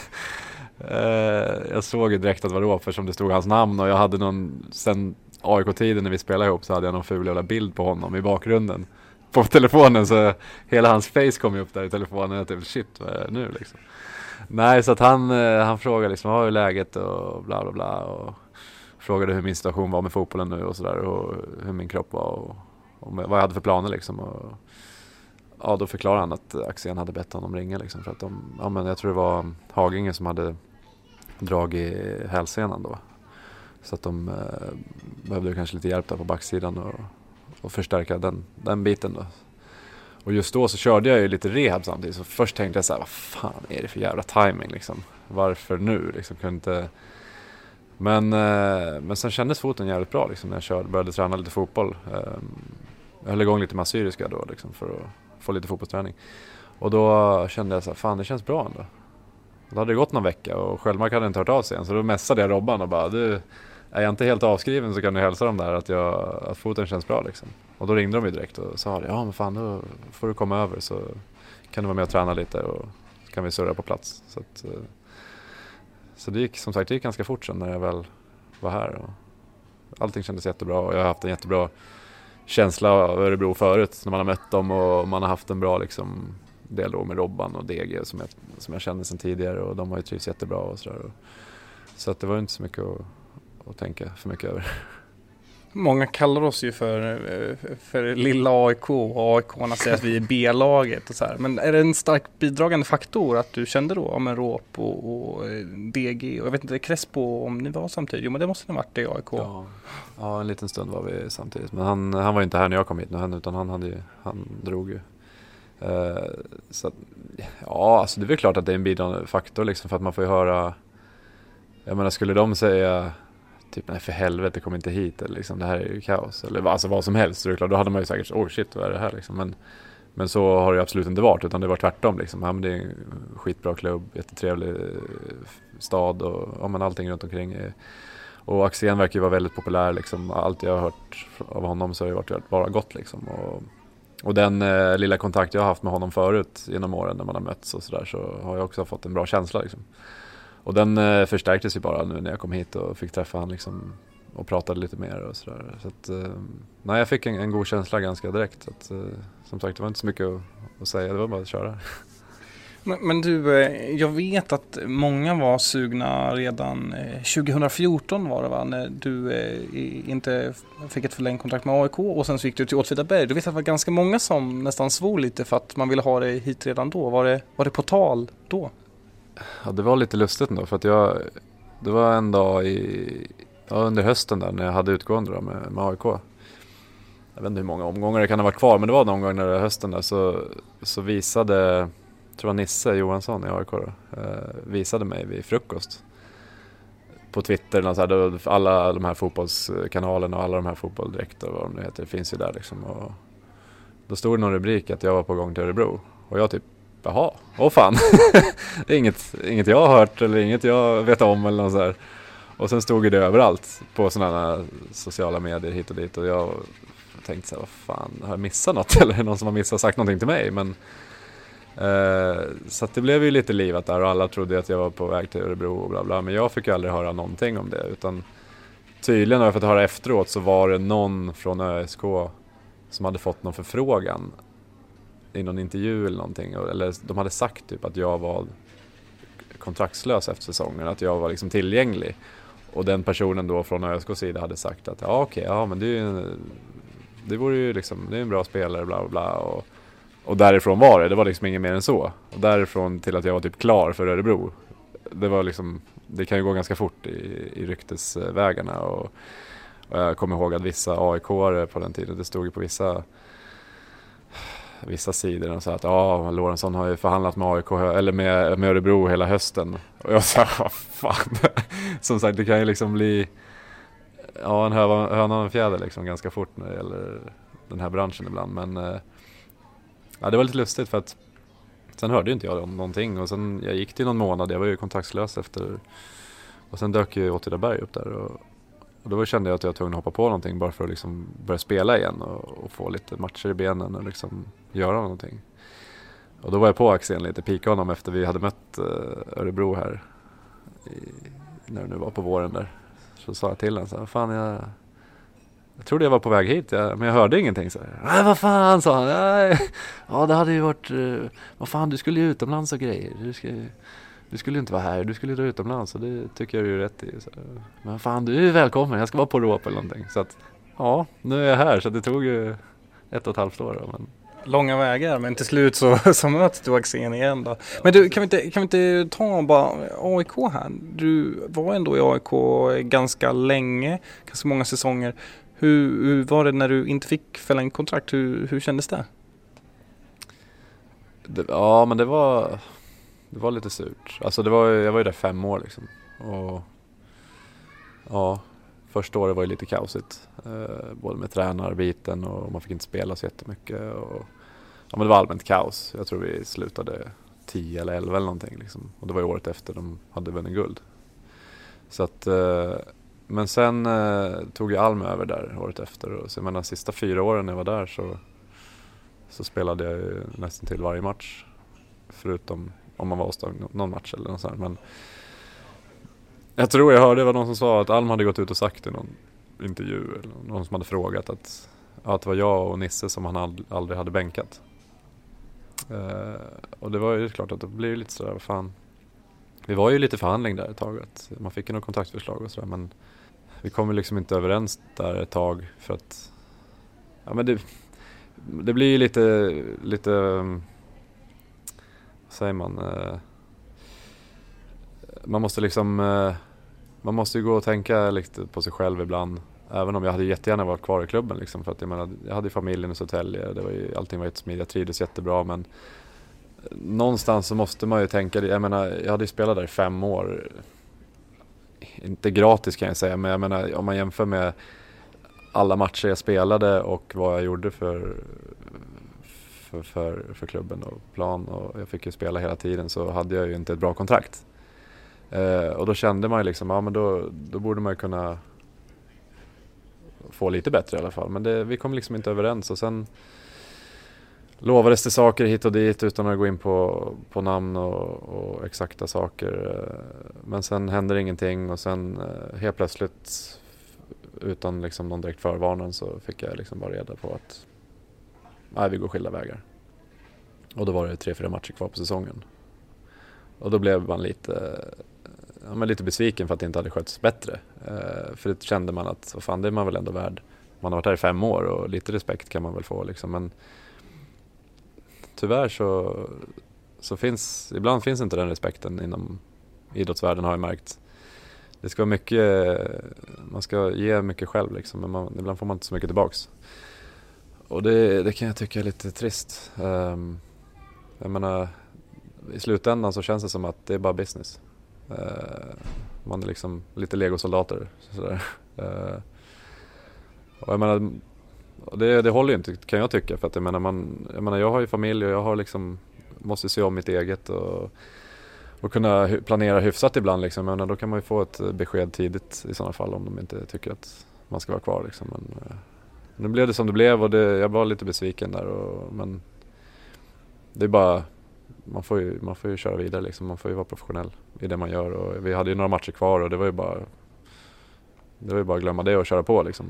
Jag såg ju direkt att det var Råp, för som det stod hans namn. Och jag hade någon, sen A I K-tiden när vi spelade ihop, så hade jag någon ful jävla bild på honom i bakgrunden på telefonen. Så hela hans face kom ju upp där i telefonen. Jag tänkte, shit, vad är det nu liksom? Nej, så att han, han frågade liksom, vad är läget och bla bla bla. Och frågade hur min situation var med fotbollen nu och sådär, och hur min kropp var och, och vad jag hade för planer liksom. Och, ja, då förklarade han att Axén hade bett honom ringa liksom, för att de, ja men jag tror det var Haginge som hade dragit hälsenan då. Så att de eh, behövde kanske lite hjälp där på backsidan och, och förstärka den, den biten då. Och just då så körde jag ju lite rehab samtidigt. Så först tänkte jag så här, vad fan är det för jävla timing liksom? Varför nu? Liksom, kunde inte... Men, eh, men sen kändes foten jävligt bra liksom, när jag körde, började träna lite fotboll. Eh, jag höll igång lite med assyriska då liksom, för att få lite fotbollsträning. Och då kände jag så här, fan det känns bra ändå. Då hade det gått någon vecka och Självmark hade inte hört av sig än. Så då mässade jag Robban och bara, du, är jag inte helt avskriven så kan du hälsa dem där att, jag, att foten känns bra liksom. Och då ringde de ju direkt och sa, ja men fan då får du komma över så kan du vara med och träna lite och så kan vi surra på plats. Så, att, så det gick som sagt det gick ganska fort sen när jag väl var här. Och allting kändes jättebra och jag har haft en jättebra känsla av Örebro förut när man har mött dem och man har haft en bra liksom, dialog med Robban och D G som jag, som jag kände sedan tidigare och de har ju trivs jättebra och sådär. Så att det var inte så mycket att, att tänka för mycket över. Många kallar oss ju för, för lilla A I K och A I K-arna säger att vi är B-laget och så här. Men är det en stark bidragande faktor att du kände då om en Råp och, och D G och jag vet inte, Crespo om ni var samtidigt? Jo men det måste ha varit det i A I K. Ja, ja, en liten stund var vi samtidigt. Men han, han var inte här när jag kom hit nu, utan han, hade ju, han drog ju. Uh, så att, ja, alltså det är väl klart att det är en bidragande faktor liksom, för att man får ju höra, jag menar skulle de säga typ nej för helvete kom inte hit eller liksom det här är ju kaos eller alltså vad som helst så är det klart, då hade man ju säkert oh shit vad är det här liksom, men, men så har det absolut inte varit utan det var tvärtom liksom, ja, men det är en skitbra klubb, jättetrevlig stad och ja, men allting runt omkring är, och Axén verkar ju vara väldigt populär liksom, allt jag har hört av honom så har det varit bara gott liksom och Och den eh, lilla kontakt jag har haft med honom förut genom åren när man har mötts och sådär så har jag också fått en bra känsla liksom. Och den eh, förstärktes ju bara nu när jag kom hit och fick träffa han liksom och pratade lite mer och sådär. Så att, eh, nej jag fick en, en god känsla ganska direkt. Så att, eh, som sagt det var inte så mycket att, att säga, det var bara att köra. Men, men du, jag vet att många var sugna redan tjugohundrafjorton var det va? När du eh, inte fick ett förlängt kontrakt med A I K och sen så gick du till Åtvidaberg. Du vet att det var ganska många som nästan svor lite för att man ville ha dig hit redan då. Var det, var det på tal då? Ja, det var lite lustigt ändå för att jag, det var en dag i, ja, under hösten där när jag hade utgående då med, med A I K. Jag vet inte hur många omgångar det kan ha varit kvar men det var någon gång när det var hösten där så, så visade... Jag tror Nisse Johansson i A I K då, eh, visade mig vid frukost på Twitter och så här, då, alla de här fotbollskanalerna och alla de här fotbollsdirekt och vad de nu heter, det finns ju där liksom och då stod det någon rubrik att jag var på gång till Örebro och jag typ, jaha, åh fan det är inget, inget jag har hört eller inget jag vet om eller något så här. Och sen stod det överallt på sådana sociala medier hit och dit och jag tänkte så här, vad fan, har jag missat något eller är det någon som har missat sagt någonting till mig men Uh, så att det blev ju lite livat där och alla trodde att jag var på väg till Örebro och bla bla, men jag fick ju aldrig höra någonting om det utan tydligen har jag fått höra efteråt så var det någon från ÖSK som hade fått någon förfrågan i någon intervju eller någonting eller de hade sagt typ att jag var kontraktslös efter säsongen, att jag var liksom tillgänglig och den personen då från ÖSKs sida hade sagt att ja okej, okay, ja men det är ju det vore ju liksom, det är en bra spelare bla bla bla och Och därifrån var det, det var liksom inget mer än så. Och därifrån till att jag var typ klar för Örebro. Det var liksom, det kan ju gå ganska fort i, i ryktesvägarna. Och, och jag kommer ihåg att vissa A I K-are på den tiden, det stod ju på vissa, vissa sidor och sa att ja, Lorentzon har ju förhandlat med A I K eller med, med Örebro hela hösten. Och jag sa, vad fan. Som sagt, det kan ju liksom bli ja, en höna och en fjäder liksom ganska fort när det gäller den här branschen ibland. Men ja, det var lite lustigt för att sen hörde ju inte jag om någonting och sen jag gick till någon månad, jag var ju kontaktslös efter och sen dök ju Åtvidaberg upp där och, och då kände jag att jag var tvungen att hoppa på någonting bara för att liksom börja spela igen och, och få lite matcher i benen och liksom göra någonting. Och då var jag på Axén lite, pika honom efter vi hade mött uh, Örebro här i, när det nu var på våren där. Så sa jag till honom så här, fan jag Jag trodde jag var på väg hit, ja, men jag hörde ingenting. Så nej, vad fan, sa han. Nej. Ja, det hade ju varit... Uh, vad fan, du skulle ju utomlands och grejer. Du ska, du skulle inte vara här, du skulle dra utomlands, och det tycker jag är ju rätt i. Så, men fan, du är välkommen, jag ska vara på Råp eller någonting. Så att, ja, nu är jag här, så det tog ju ett och ett halvt år. Då, men... Långa vägar, men till slut så, så möts du Axén igen då. Men du, kan vi inte, kan vi inte ta bara A I K här? Du var ändå i A I K ganska länge, ganska många säsonger. Hur, hur var det när du inte fick fälla en kontrakt? Hur, hur kändes det? det? Ja, men det var, det var lite surt. Alltså det var, jag var ju där fem år liksom. Och ja, första året var ju lite kaosigt. Eh, både med tränarbiten och man fick inte spela så jättemycket. Och, ja, men det var allmänt kaos. Jag tror vi slutade tio eller elva eller någonting liksom. Och det var ju året efter de hade vunnit guld. Så att, eh, men sen eh, tog jag Alm över där året efter. Och så, jag menar, sista fyra åren när jag var där så, så spelade jag ju nästan till varje match. Förutom om man var avstängd någon match eller något sånt. Men jag tror jag hörde det var någon som sa att Alm hade gått ut och sagt i någon intervju. Eller någon som hade frågat att, att det var jag och Nisse som han ald- aldrig hade bänkat. Uh, och det var ju klart att det blev lite sådär, vad fan. Vi var ju lite förhandling där ett tag. Att man fick ju något kontaktförslag och sådär. Men vi kom ju liksom inte överens där ett tag. För att ja, men det, det blir ju lite, lite um, vad säger man? Uh, man måste liksom uh, man måste ju gå och tänka lite på sig själv ibland. Även om jag hade jättegärna varit kvar i klubben liksom, för att jag menar, jag hade familjen i Södertälje, det var ju, allting var jättesmidigt, jag trivdes jättebra, men någonstans så måste man ju tänka, jag menar, jag hade ju spelat där i fem år, inte gratis kan jag säga, men jag menar, om man jämför med alla matcher jag spelade och vad jag gjorde för för, för, för klubben och plan, och jag fick ju spela hela tiden, så hade jag ju inte ett bra kontrakt. Eh, och då kände man ju liksom, ja men då, då borde man ju kunna få lite bättre i alla fall. Men det, vi kom liksom inte överens, och sen lovades det saker hit och dit utan att gå in på, på namn och, och exakta saker. Men sen hände ingenting, och sen helt plötsligt utan liksom någon direkt förvarning så fick jag liksom bara reda på att nej, vi går skilda vägar. Och då var det tre, fyra matcher kvar på säsongen. Och då blev man lite ja, men lite besviken för att det inte hade skötts bättre. Eh, för det kände man att vad fan, det är man väl ändå värd. Man har varit här i fem år och lite respekt kan man väl få liksom. Men tyvärr så, så finns, ibland finns inte den respekten inom idrottsvärlden, har jag märkt. Det ska vara mycket, man ska ge mycket själv liksom, men man, ibland får man inte så mycket tillbaks. Och det, det kan jag tycka är lite trist. Um, jag menar, i slutändan så känns det som att det är bara business. Uh, man är liksom lite legosoldater sådär. Uh, och jag menar, det, det håller ju inte, kan jag tycka, för att jag menar, man, jag menar, jag har ju familj och jag har liksom, måste se om mitt eget och, och kunna planera hyfsat ibland liksom. Men då kan man ju få ett besked tidigt i sådana fall om de inte tycker att man ska vara kvar liksom. Men uh, nu blev det som det blev, och det, jag var lite besviken där, och, men det är bara, man får ju, man får ju köra vidare liksom. Man får ju vara professionell i det man gör, och vi hade ju några matcher kvar, och det var ju bara det var ju bara att glömma det och köra på liksom.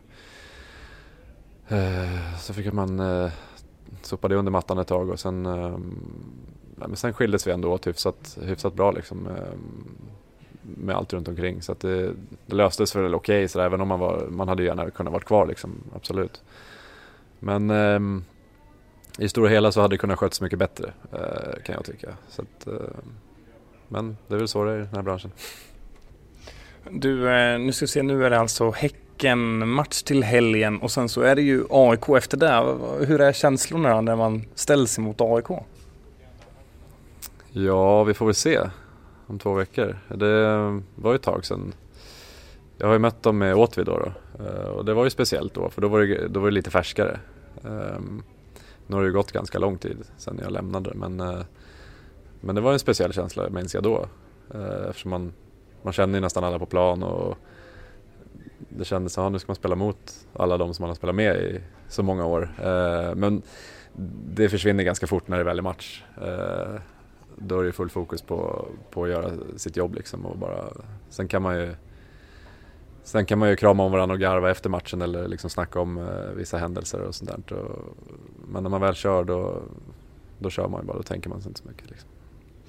Uh, så fick man uh, sopa det under mattan ett tag, och sen uh, ja, men sen skildes vi ändå åt hyfsat, hyfsat bra liksom, uh, med allt runt omkring, så att det, det löstes väl okej okay, så även om man var, man hade gärna kunnat vara kvar liksom, absolut. Men uh, i stora hela så hade det kunnat skötas mycket bättre, uh, kan jag tycka. Så att, uh, men det är väl så det är i den här branschen. Du, nu ska vi se, nu är det alltså Häcken match till helgen, och sen så är det ju A I K efter det. Hur är känslorna när man ställs emot A I K? Ja, vi får väl se om två veckor. Det var ju ett tag sedan. Jag har ju mött dem med Åtvid då, då. Och det var ju speciellt då, för då var det, då var det lite färskare. Um, nu har det ju gått ganska lång tid sedan jag lämnade, men, uh, men det var en speciell känsla, minns jag då. Uh, eftersom man Man känner ju nästan alla på plan, och det kändes så att nu ska man spela mot alla de som man har spelat med i så många år. Eh, men det försvinner ganska fort när det väl är match. Eh, då är det full fokus på, på att göra sitt jobb liksom, och bara, sen kan man ju sen kan man ju krama om varandra och garva efter matchen, eller liksom snacka om eh, vissa händelser och sånt där. Och, men när man väl kör då, då kör man ju bara, då tänker man sig inte så mycket liksom.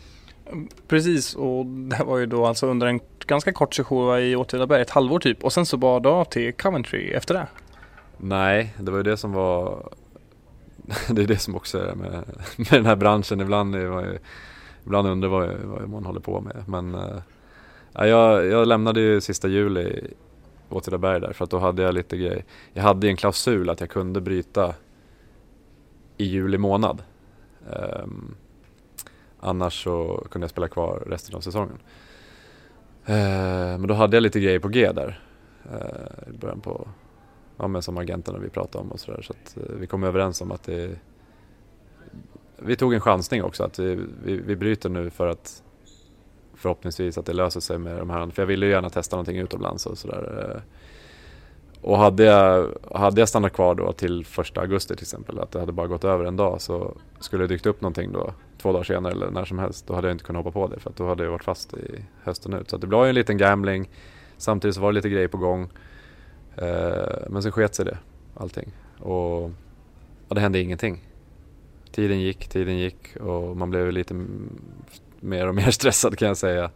Precis, och det var ju då alltså under en ganska kort session i Åtvidaberg, ett halvår typ. Och sen så bar du av till Coventry efter det. Nej, det var ju det som var... det är det som också är med, med den här branschen. Ibland, är ju, ibland undrar vad, vad man håller på med. Men ja, jag, jag lämnade ju sista juli Åtvidaberg där. För att då hade jag lite grej. Jag hade en klausul att jag kunde bryta i juli månad. Um, annars så kunde jag spela kvar resten av säsongen. Uh, men då hade jag lite grejer på G där. Uh, I början på... Ja, men som agenterna vi pratade om och sådär. Så att uh, vi kom överens om att det... Vi tog en chansning också. Att vi, vi, vi bryter nu för att förhoppningsvis att det löser sig med de här. För jag ville ju gärna testa någonting utomlands och sådär. Uh, och hade jag, hade jag stannat kvar då till första augusti till exempel. Att det hade bara gått över en dag. Så skulle det dykt upp någonting då. Två dagar senare eller när som helst. Då hade jag inte kunnat hoppa på det. För att då hade jag varit fast i hösten ut. Så att det blev ju en liten gambling. Samtidigt så var det lite grejer på gång. Men sen sket sig det, allting. Och ja, det hände ingenting. Tiden gick, tiden gick. Och man blev lite m- mer och mer stressad kan jag säga.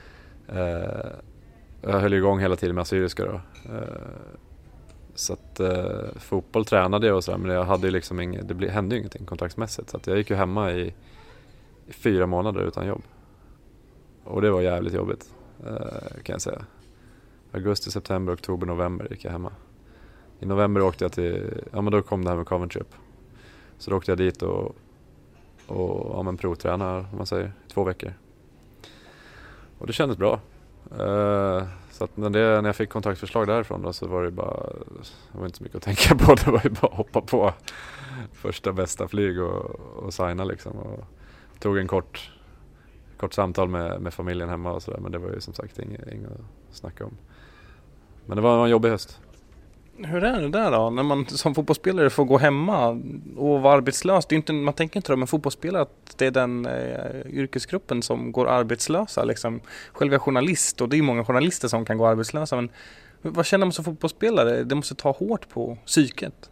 Jag höll igång hela tiden med Assyriska då. Så att fotboll tränade jag och sådär. Men jag hade liksom inget, det ble, hände ju ingenting kontraktsmässigt. Så att jag gick ju hemma i, i fyra månader utan jobb. Och det var jävligt jobbigt, kan jag säga. Augusti, september, oktober, november gick jag hemma. I november åkte jag till... Ja, men då kom det här med Coventry upp. Så då åkte jag dit och... Och ja, men provträna, om man säger, två veckor. Och det kändes bra. Uh, så att när, det, när jag fick kontaktförslag därifrån då, så var det bara... Det var inte så mycket att tänka på. Det var ju bara att hoppa på första bästa flyg och, och signa liksom. Och tog en kort... kort samtal med, med familjen hemma och sådär. Men det var ju som sagt inget, inget att snacka om. Men det var en jobbig höst. Hur är det där då? När man som fotbollsspelare får gå hemma och vara arbetslös. Det är inte, man tänker inte då, men fotbollsspelare att det är den eh, yrkesgruppen som går arbetslösa. Liksom. Själv är jag journalist och det är många journalister som kan gå arbetslösa. Men vad känner man som fotbollsspelare? Det måste ta hårt på psyket.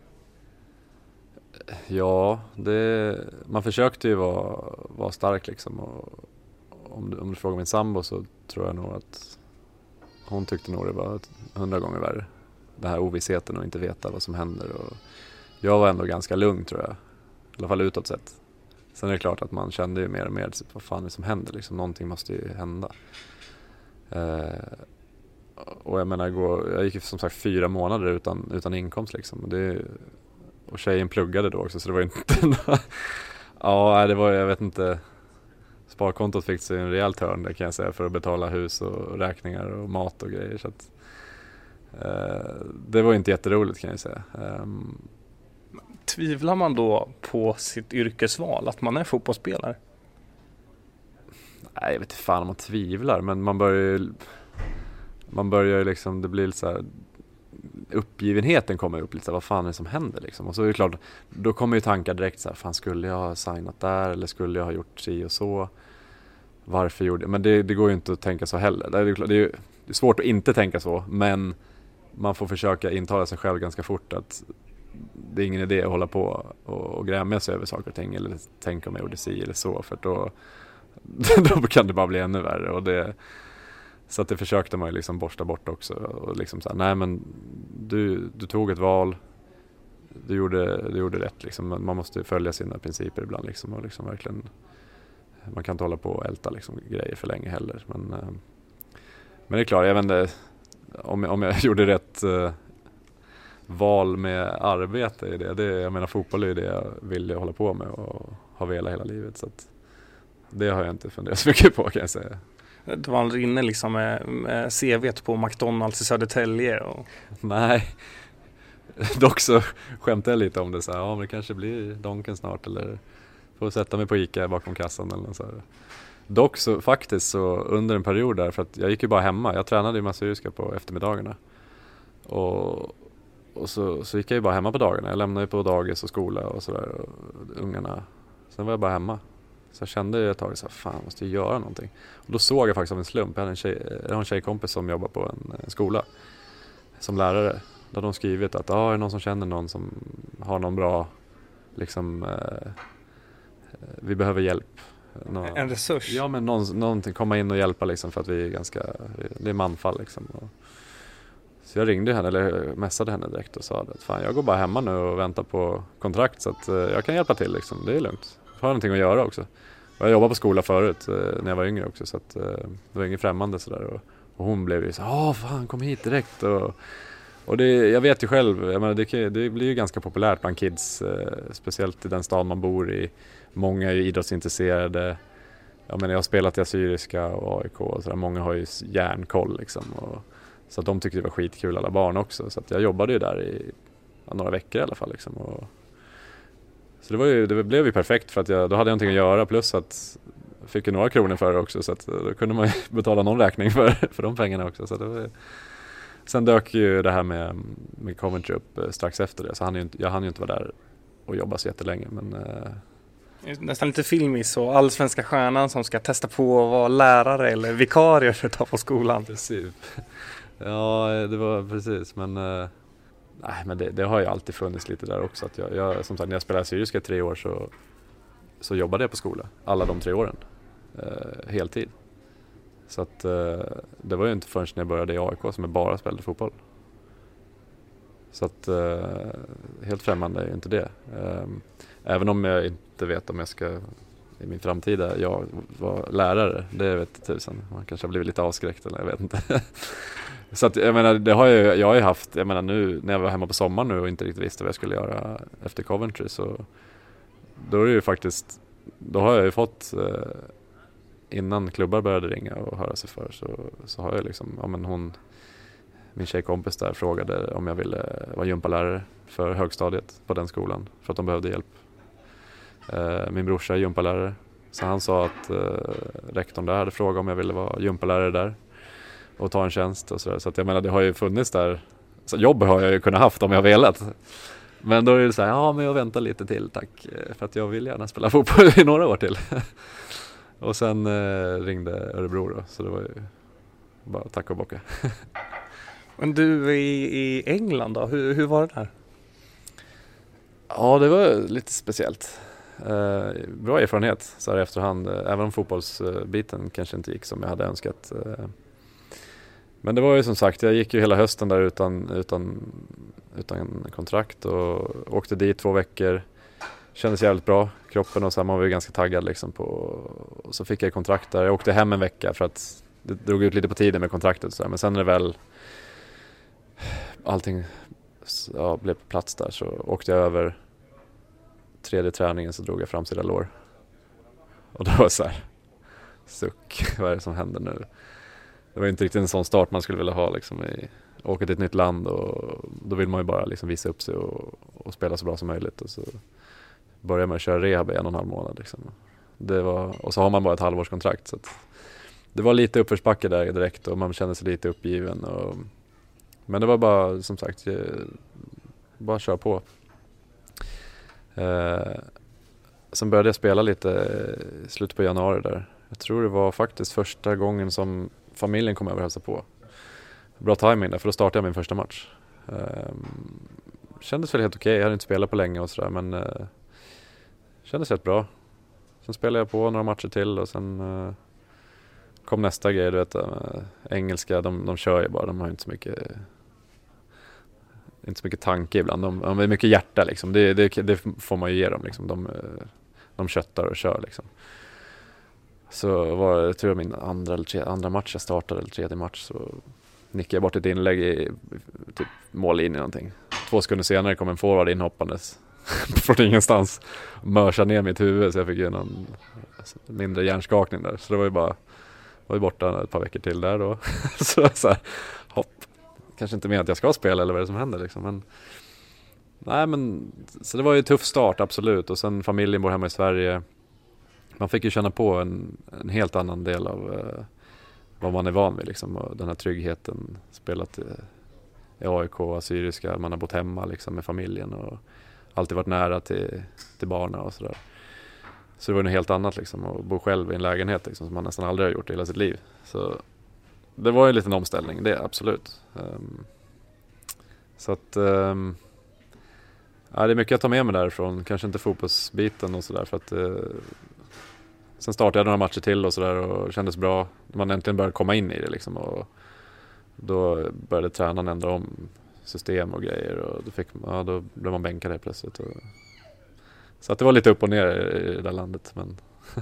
Ja, det, man försökte ju vara, vara stark liksom. Och om, du, om du frågar min sambo så tror jag nog att hon tyckte nog det var hundra gånger värre. Den här ovissheten och inte veta vad som händer. Och jag var ändå ganska lugn tror jag. I alla fall utåt sett. Sen är det klart att man kände ju mer och mer vad fan är det som händer. Liksom, någonting måste ju hända. Eh, och jag menar, jag gick ju som sagt fyra månader utan, utan inkomst. Liksom. Och, det, och tjejen pluggade då också så det var inte... ja, det var jag vet inte... Sparkontot fick sig en rejäl törn där kan jag säga för att betala hus och räkningar och mat och grejer. Så att, eh, det var inte jätteroligt kan jag säga. Um, Tvivlar man då på sitt yrkesval, att man är fotbollsspelare? Nej, jag vet inte fan om man tvivlar, men man börjar ju, man börjar ju liksom, det blir lite så här, uppgivenheten kommer upp lite så här, vad fan är det som händer liksom? Och så är det klart, då kommer ju tankar direkt så här, fan skulle jag ha signat där eller skulle jag ha gjort si och så? Varför gjorde jag? Men det, det går ju inte att tänka så heller. Det är, det är ju det är svårt att inte tänka så, men man får försöka intala sig själv ganska fort att det är ingen idé att hålla på och, och grämja sig över saker och ting eller tänka om jag gjorde si eller så, för då, då kan det bara bli ännu värre. Och det, så att det försökte man ju liksom borsta bort också och liksom så här, nej men du, du tog ett val, du gjorde, du gjorde rätt liksom. Man måste följa sina principer ibland liksom, och liksom verkligen, man kan inte hålla på och älta liksom grejer för länge heller, men, men det är klart, jag vet inte om jag, om jag gjorde rätt uh, val med arbete i det, det, jag menar fotboll är ju det jag vill hålla på med och har velat hela livet, så att det har jag inte funderat så mycket på kan jag säga. Du var aldrig inne liksom med, med C V:t på McDonalds i Södertälje? Och... Nej, dock så skämtade jag lite om det så här, ja men det kanske blir Donken snart eller får sätta mig på Ica bakom kassan eller något så här. Dock så faktiskt så under en period där, för att jag gick ju bara hemma, jag tränade i Massyriska på eftermiddagarna och, och så, så gick jag ju bara hemma på dagarna, jag lämnade ju på dagis och skola och sådär, ungarna, sen var jag bara hemma. Så jag kände ett tag så här, fan jag måste göra någonting. Och då såg jag faktiskt av en slump, jag hade en, tjej, jag har en tjejkompis som jobbar på en, en skola som lärare. Där de skrivit att ah, är det någon som känner någon som har någon bra, liksom, eh, vi behöver hjälp. Nå, en resurs. Ja, men någon, någonting, komma in och hjälpa liksom, för att vi är ganska, det är manfall liksom. Och, så jag ringde henne, eller messade henne direkt och sa att fan, jag går bara hemma nu och väntar på kontrakt så att uh, jag kan hjälpa till liksom, det är lugnt. Jag har någonting att göra också. Och jag jobbade på skola förut uh, när jag var yngre också, så att uh, det var inget främmande sådär. Och, och hon blev ju så, åh fan, kom hit direkt. Och, och det, jag vet ju själv, jag menar, det, det blir ju ganska populärt bland kids, uh, speciellt i den stad man bor i. Många är ju idrottsintresserade. Jag menar, jag har spelat i Assyriska och A I K och sådär. Många har ju järnkoll liksom. Och, så att de tyckte det var skitkul, alla barn också. Så att jag jobbade ju där i ja, några veckor i alla fall liksom. Och, så det, var ju, det blev ju perfekt för att jag, då hade jag någonting att göra. Plus att jag fick ju några kronor för det också. Så att då kunde man ju betala någon räkning för, för de pengarna också. Så det var, sen dök ju det här med, med Coventry upp strax efter det. Så han ju, jag hann ju inte vara där och jobba så jättelänge. Men... Nästan lite filmis och allsvenska stjärnan som ska testa på att vara lärare eller vikarie för att ta på skolan. Precis. Ja, det var precis. Men, eh, nej, men det, det har ju alltid funnits lite där också. Att jag, jag, som sagt, när jag spelade Assyriska i tre år så, så jobbade jag på skola. Alla de tre åren. Eh, heltid. Så att, eh, det var ju inte förrän när jag började i A I K som jag bara spelade fotboll. Så att eh, helt främmande är ju inte det. Eh, även om jag inte vet om jag ska i min framtida jag var lärare, det vet tusen. Man kanske har blivit lite avskräckt eller jag vet inte. Så att jag menar, det har jag, jag har ju haft, jag menar nu när jag var hemma på sommaren nu och inte riktigt visste vad jag skulle göra efter Coventry, så då är det ju faktiskt, då har jag ju fått eh, innan klubbar började ringa och höra sig för, så, så har jag liksom, ja men hon, min tjejkompis där frågade om jag ville vara gympalärare för högstadiet på den skolan för att de behövde hjälp. Eh, min brorsa är gympalärare, så han sa att eh, rektorn där hade frågat om jag ville vara gympalärare där och ta en tjänst och sådär. Så att jag menar, det har ju funnits där, så jobb har jag ju kunnat haft om jag velat. Men då är det så här, ja men jag väntar lite till tack, för att jag vill gärna spela fotboll i några år till. Och sen eh, ringde Örebro då, så det var ju bara tack och bocka. Men du i, i England då, hur, hur var det där? Ja, det var lite speciellt. Eh, bra erfarenhet så här i efterhand, eh, även om fotbollsbiten kanske inte gick som jag hade önskat. Eh, men det var ju som sagt, jag gick ju hela hösten där utan, utan, utan kontrakt och åkte dit två veckor. Kändes jävligt bra, kroppen och så här, man var ju ganska taggad liksom på, och så fick jag kontrakt där. Jag åkte hem en vecka för att det drog ut lite på tiden med kontraktet så här. Men sen när det väl allting ja, blev på plats där så åkte jag över tredje träningen, så drog jag framsida lår. Och då var så här, suck, vad är det som händer nu? Det var inte riktigt en sån start man skulle vilja ha liksom, i, åka till ett nytt land, och då vill man ju bara liksom visa upp sig och, och spela så bra som möjligt, och så börjar man köra rehab i en och en halv månad liksom. Det var, och så har man bara ett halvårskontrakt, så att det var lite uppförsbacke där direkt och man kände sig lite uppgiven, och, men det var bara som sagt bara köra på. Eh, sen började jag spela lite i slutet på januari där. Jag tror det var faktiskt första gången som familjen kom över och hälsade på. Bra timing där, för då startade jag min första match. Eh, kändes väl helt okej, okay. Jag hade inte spelat på länge och sådär, men eh, kändes rätt bra. Sen spelade jag på några matcher till och sen eh, kom nästa grej, du vet, äh, engelska, de, de kör ju bara, de har inte så mycket inte så mycket tanke ibland, de, de är mycket hjärta liksom, det, det, det får man ju ge dem liksom, de, de köttar och kör liksom. Så var det, tror jag, min andra, eller tre, andra match jag startade, eller tredje match, så nickade jag bort ett inlägg i typ mållinjen någonting. Två sekunder senare kom en forward inhoppandes från ingenstans och mörsade ner mitt huvud, så jag fick ju någon mindre hjärnskakning där, så det var ju bara var ju borta ett par veckor till där då. så så här, hopp. Kanske inte med att jag ska spela eller vad det är som händer liksom, men nej, men så det var ju en tuff start, absolut, och sen familjen bor hemma i Sverige. Man fick ju känna på en, en helt annan del av eh, vad man är van vid liksom, och den här tryggheten, spelat i, i A I K, Assyriska, man har bott hemma liksom med familjen och alltid varit nära till, till barnen och sådär. Så det var något helt annat liksom, att bo själv i en lägenhet liksom, som man nästan aldrig har gjort i hela sitt liv. Så det var ju en liten omställning, det absolut. Um, så att um, ja, det är mycket att ta med mig därifrån. Kanske inte fotbollsbiten och sådär, för att uh, sen startade jag några matcher till och sådär och kändes bra. Man äntligen började komma in i det liksom, och då började tränaren ändra om system och grejer och då, fick, ja, då blev man bänkad helt plötsligt. Och, så att det var lite upp och ner i det där landet, men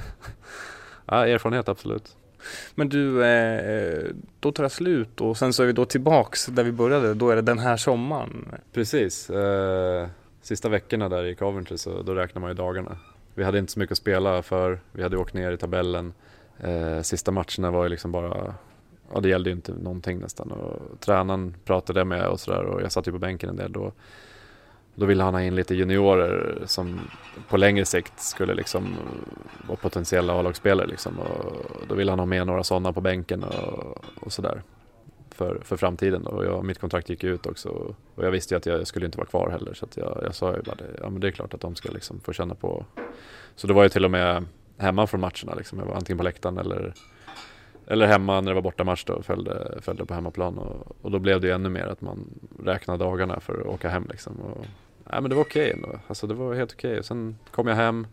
ja, erfarenhet absolut. Men du, eh, då tar det slut och sen så är vi då tillbaks där vi började, då är det den här sommaren. Precis, eh, sista veckorna där i Coventry så då räknar man ju dagarna. Vi hade inte så mycket att spela för, vi hade åkt ner i tabellen. Eh, sista matcherna var ju liksom bara, ja det gällde ju inte någonting nästan. Och tränaren pratade med och sådär och jag satt ju på bänken en del då. Då ville han ha in lite juniorer som på längre sikt skulle liksom vara potentiella A-lagsspelare liksom. Och då ville han ha med några sådana på bänken och, och sådär. För, för framtiden då. Och jag, mitt kontrakt gick ut också. Och jag visste ju att jag skulle inte vara kvar heller. Så att jag, jag sa ju bara det, ja men det är klart att de ska liksom få känna på. Så det var ju till och med hemma från matcherna liksom. Jag var antingen på läktaren eller, eller hemma när det var borta match då. Följde, följde på hemmaplan. Och, och då blev det ju ännu mer att man räknade dagarna för att åka hem liksom. Och, nej men det var okej ändå. Alltså det var helt okej. Sen kom jag hem.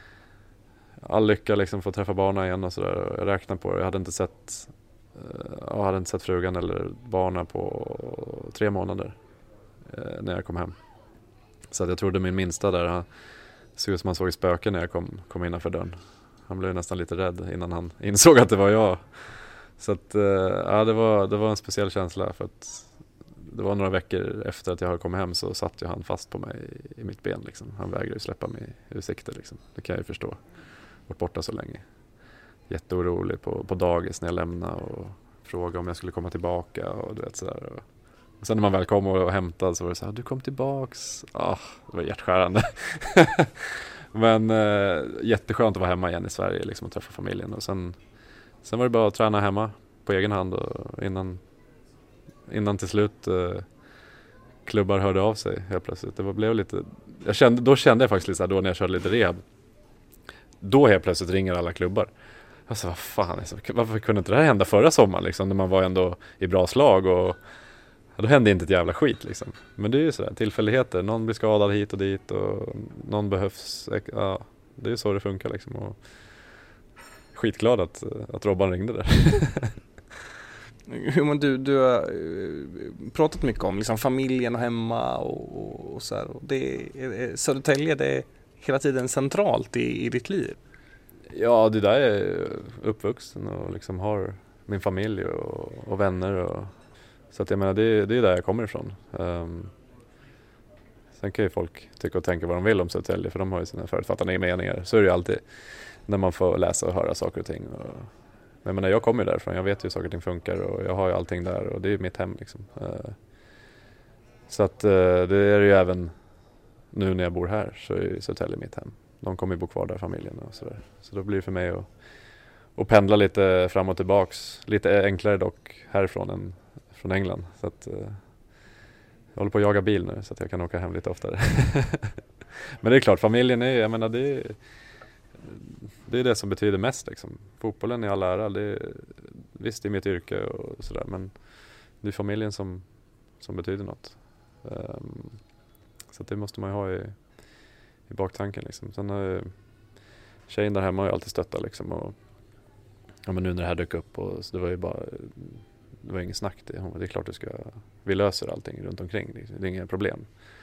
All lycka liksom få träffa barnen igen och sådär. Jag räknade på det. Jag hade inte sett... Jag hade inte sett frugan eller barnen på tre månader eh, när jag kom hem. Så att jag trodde min minsta där, han såg ut som han såg i spöken när jag kom, kom innanför dörren. Han blev nästan lite rädd innan han insåg att det var jag. Så att, eh, ja, det var, det var en speciell känsla för att det var några veckor efter att jag hade kommit hem så satt ju han fast på mig i, i mitt ben. Liksom. Han vägrade ju släppa mig ur sikte. Liksom. Det kan jag ju förstå. Varit borta så länge. Jätteorolig på, på dagis när jag lämnade och frågade om jag skulle komma tillbaka och du vet sådär. Och, och sen när man väl kom och hämtade så var det så här, du kom tillbaks. Ah, det var hjärtskärande. Men eh, jätteskönt att vara hemma igen i Sverige liksom, och träffa familjen. Och sen, sen var det bara att träna hemma på egen hand och innan, innan till slut eh, klubbar hörde av sig helt plötsligt. Det var, blev lite, jag kände, då kände jag faktiskt lite så här, då när jag körde lite rehab. Då helt plötsligt ringer alla klubbar. Alltså vad fan, varför kunde inte det här hända förra sommaren liksom, när man var ändå i bra slag och ja, då hände inte ett jävla skit liksom. Men det är ju sådär, tillfälligheter, någon blir skadad hit och dit och någon behövs, ja, det är ju så det funkar liksom. Och skitglad att, att Robban ringde där. Men du, du har pratat mycket om liksom familjen och hemma och, och så här, och det är, Södertälje, det är hela tiden centralt i, i ditt liv. Ja, det där är uppvuxen och liksom har min familj och, och vänner. Och, så att jag menar, det, det är där jag kommer ifrån. Um, sen kan ju folk tycka och tänka vad de vill om Södertälje, för de har ju sina förutfattade meningar. Så är det ju alltid när man får läsa och höra saker och ting. Och, men jag menar, jag kommer ju därifrån, jag vet ju hur saker och ting funkar och jag har ju allting där och det är mitt hem liksom. Uh, så att uh, det är ju även nu när jag bor här så är Södertälje mitt hem. De kommer ju bo kvar där, familjen och sådär. Så då blir det för mig att, att pendla lite fram och tillbaks. Lite enklare dock härifrån än från England. Så att, uh, jag håller på att jaga bil nu så att jag kan åka hem lite oftare. Men det är klart, familjen är, jag menar, det är, det är det som betyder mest liksom. Fotbollen är all ära, det är, visst det är mitt yrke och sådär, men det är familjen som, som betyder något. Um, så att det måste man ju ha i i baktanken liksom. Sen har tjejen där hemma har ju alltid stöttat liksom, och ja, men nu när det här dök upp och så det var ju bara, det var ingen snack det. Hon, det är klart du ska, vi löser allting runt omkring liksom. Det är inga problem.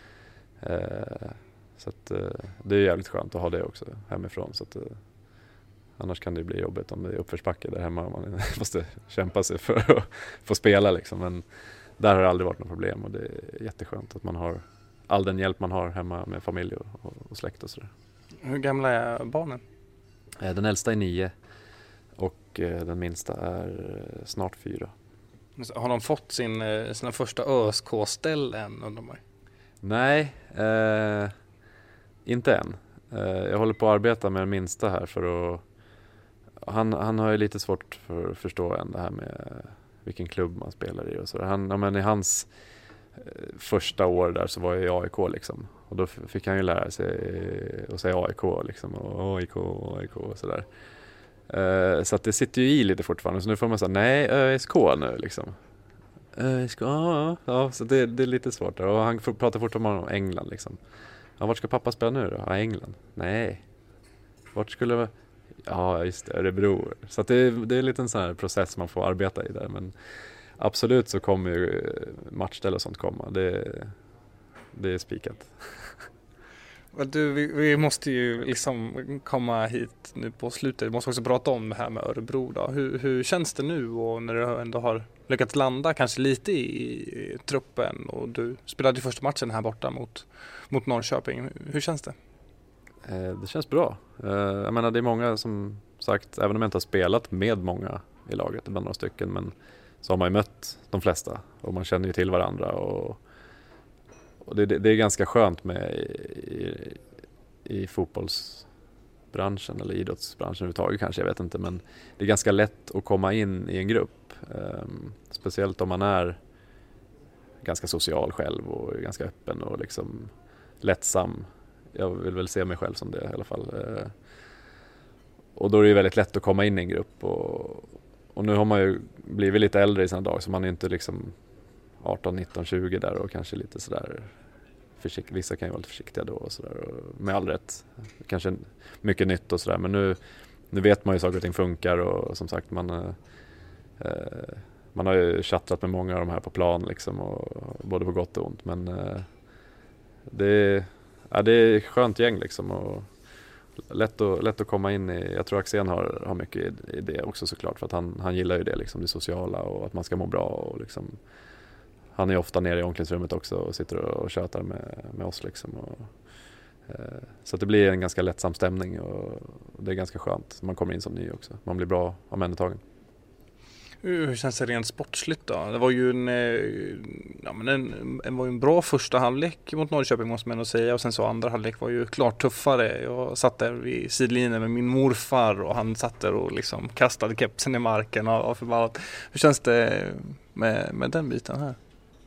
Eh, så att eh, det är jävligt skönt att ha det också hemifrån, så att eh, annars kan det bli jobbigt om det är uppförsbacke där hemma och man måste kämpa sig för att få spela liksom. Men där har det aldrig varit något problem och det är jätteskönt att man har all den hjälp man har hemma med familj och, och, och släkt och sådär. Hur gamla är barnen? Den äldsta är nio och den minsta är snart fyra. Har de fått sin, sina första ÖSK-ställ än, undrar man? Nej, eh, inte än. Eh, jag håller på att arbeta med den minsta här för att... Han, han har ju lite svårt för att förstå än det här med vilken klubb man spelar i och sådär. Han, ja, men i hans första år där så var jag i A I K liksom. Och då fick han ju lära sig att säga A I K liksom. Och A I K, A I K och sådär. Uh, så att det sitter ju i lite fortfarande. Så nu får man säga, nej, Ö S K nu liksom. Ö S K, ja, ja. Så det, det är lite svårt där. Och han pratar fortfarande om England liksom. Ja, vart ska pappa spela nu då? Ja, England. Nej. Vart skulle Ja, just det, Örebro. Så att det, det är en liten sån här process man får arbeta i där. Men absolut så kommer ju matchställ och sånt komma. Det, det är spikat. Du, vi, vi måste ju liksom komma hit nu på slutet. Vi måste också prata om det här med Örebro då. Hur, hur känns det nu och när du ändå har lyckats landa kanske lite i, i truppen och du spelade ju första matchen här borta mot, mot Norrköping. Hur känns det? Eh, det känns bra. Eh, jag menar det är många som sagt, även om jag inte har spelat med många i laget, bland några stycken, men så har man ju mött de flesta och man känner ju till varandra och Och det, det, det är ganska skönt med i, i, i fotbollsbranschen eller idrottsbranschen överhuvudtaget kanske, jag vet inte. Men det är ganska lätt att komma in i en grupp. Um, speciellt om man är ganska social själv och är ganska öppen och liksom lättsam. Jag vill väl se mig själv som det i alla fall. Uh, och då är det väldigt lätt att komma in i en grupp. Och, och nu har man ju blivit lite äldre i sina dagar så man är inte liksom arton, nitton, tjugo där och kanske lite sådär försikt, vissa kan ju vara lite försiktiga då och sådär och med all rätt, kanske mycket nytt och sådär, men nu, nu vet man ju saker och ting funkar och som sagt man eh, man har ju chattat med många av de här på plan liksom och både på gott och ont, men eh, det är, ja, det är ett skönt gäng liksom och lätt att, lätt att komma in i. Jag tror Axén har, har mycket i, i det också såklart, för att han, han gillar ju det liksom, det sociala och att man ska må bra och liksom. Han är ofta nere i omklädningsrummet också och sitter och tjötar med, med oss liksom. Och, eh, så att det blir en ganska lättsam stämning och det är ganska skönt. Man kommer in som ny också. Man blir bra omhändertagen. Hur känns det rent sportsligt då? Det var ju en, ja, men en, en, var ju en bra första halvlek mot Norrköping måste man ändå säga. Och sen så andra halvlek var ju klart tuffare. Jag satt där vid sidlinjen med min morfar och han satt där och liksom kastade kepsen i marken och, och förbannat. Hur känns det med, med den biten här?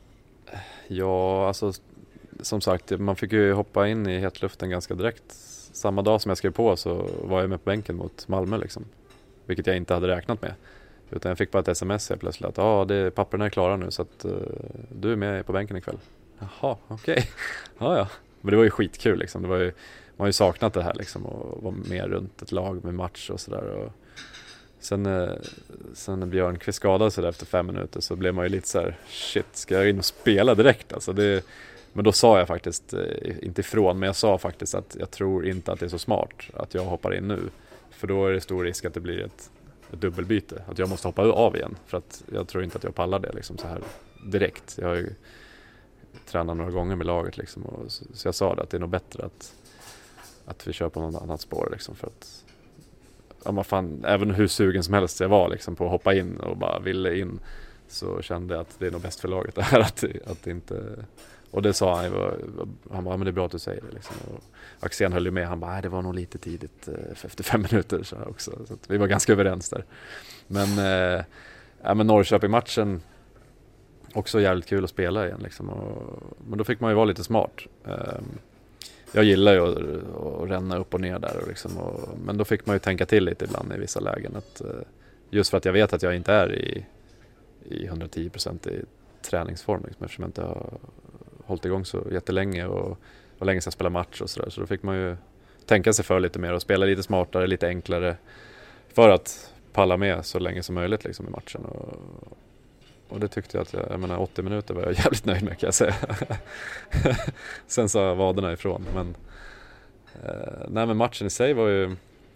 Ja, alltså som sagt, man fick ju hoppa in i hetluften ganska direkt. Samma dag som jag skrev på så var jag med på bänken mot Malmö liksom. Vilket jag inte hade räknat med. Utan jag fick bara ett sms här plötsligt att ah, det, papperna är klara nu så att uh, du är med på bänken ikväll. Jaha, okej. Okay. Ja, ja. Men det var ju skitkul liksom. Det var ju, man har ju saknat det här liksom och vara med runt ett lag med match och sådär. Och sen, uh, sen när Björnqvist skadade sig där efter fem minuter så blev man ju lite så här: shit, ska jag in och spela direkt? Alltså det, men då sa jag faktiskt, uh, inte ifrån, men jag sa faktiskt att jag tror inte att det är så smart att jag hoppar in nu. För då är det stor risk att det blir ett ett dubbelbyte, att jag måste hoppa av igen för att jag tror inte att jag pallar det liksom så här direkt. Jag har ju tränat några gånger med laget liksom och så, så jag sa det att det är nog bättre att att vi kör på något annat spår liksom för att ja, man fan, även hur sugen som helst jag var liksom på att hoppa in och bara ville in, så kände jag att det är nog bäst för laget det här att, att inte. Och det sa han, han bara, men det är bra att du säger det liksom. Och Axén höll ju med, han bara, nej, det var nog lite tidigt efter fem minuter så också. Så att vi var ganska överens där. Men, eh, ja, men Norrköping-matchen också jävligt kul att spela igen liksom. Och, men då fick man ju vara lite smart. Eh, jag gillar ju att, att ränna upp och ner där och liksom, och, men då fick man ju tänka till lite ibland i vissa lägen. Att, just för att jag vet att jag inte är i, i hundratio procent i träningsform liksom, eftersom jag inte har hållit igång så jättelänge och, och länge sedan spela match och sådär. Så då fick man ju tänka sig för lite mer och spela lite smartare, lite enklare för att palla med så länge som möjligt liksom i matchen. Och, och det tyckte jag att jag, jag menar åttio minuter var jag jävligt nöjd med, kan jag säga. Sen sa jag vaderna ifrån. Men, eh, nej, men matchen i sig var ju,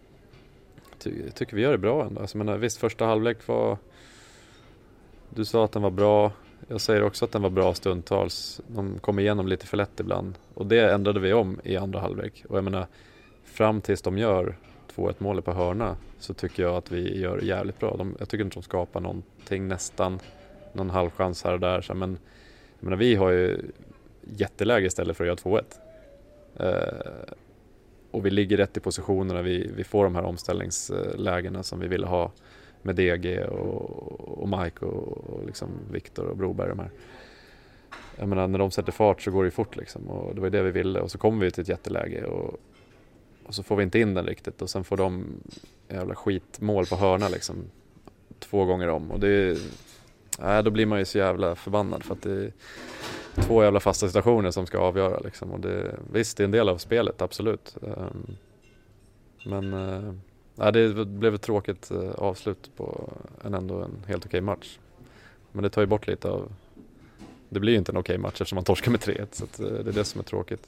ty, jag tycker vi gör det bra ändå. Alltså, men, visst, första halvlek var, du sa att den var bra. Jag säger också att den var bra stundtals. De kom igenom lite för lätt ibland. Och det ändrade vi om i andra halvlek. Och jag menar, fram tills de gör två ett mål på hörna så tycker jag att vi gör jävligt bra. De, jag tycker inte de skapar någonting, nästan någon halvchans här och där. Så, men jag menar, vi har ju jätteläge istället för att göra två ett. Eh, och vi ligger rätt i positionerna. Vi, vi får de här omställningslägena som vi ville ha. Med D G och, och Mike och, och liksom Viktor och Broberg. De här. Jag menar, när de sätter fart så går det fort liksom, och det var det vi ville. Och så kommer vi till ett jätteläge och, och så får vi inte in den riktigt. Och sen får de jävla skitmål på hörna liksom, två gånger om. Och det, äh, då blir man ju så jävla förbannad för att det är två jävla fasta situationer som ska avgöra liksom. Och det, visst, det är en del av spelet, absolut. Um, men... Uh, Ja, det blev ett tråkigt avslut på en ändå en helt okej match. Men det tar ju bort lite av... Det blir ju inte en okej match eftersom man torskar med tre ett. Så att det är det som är tråkigt.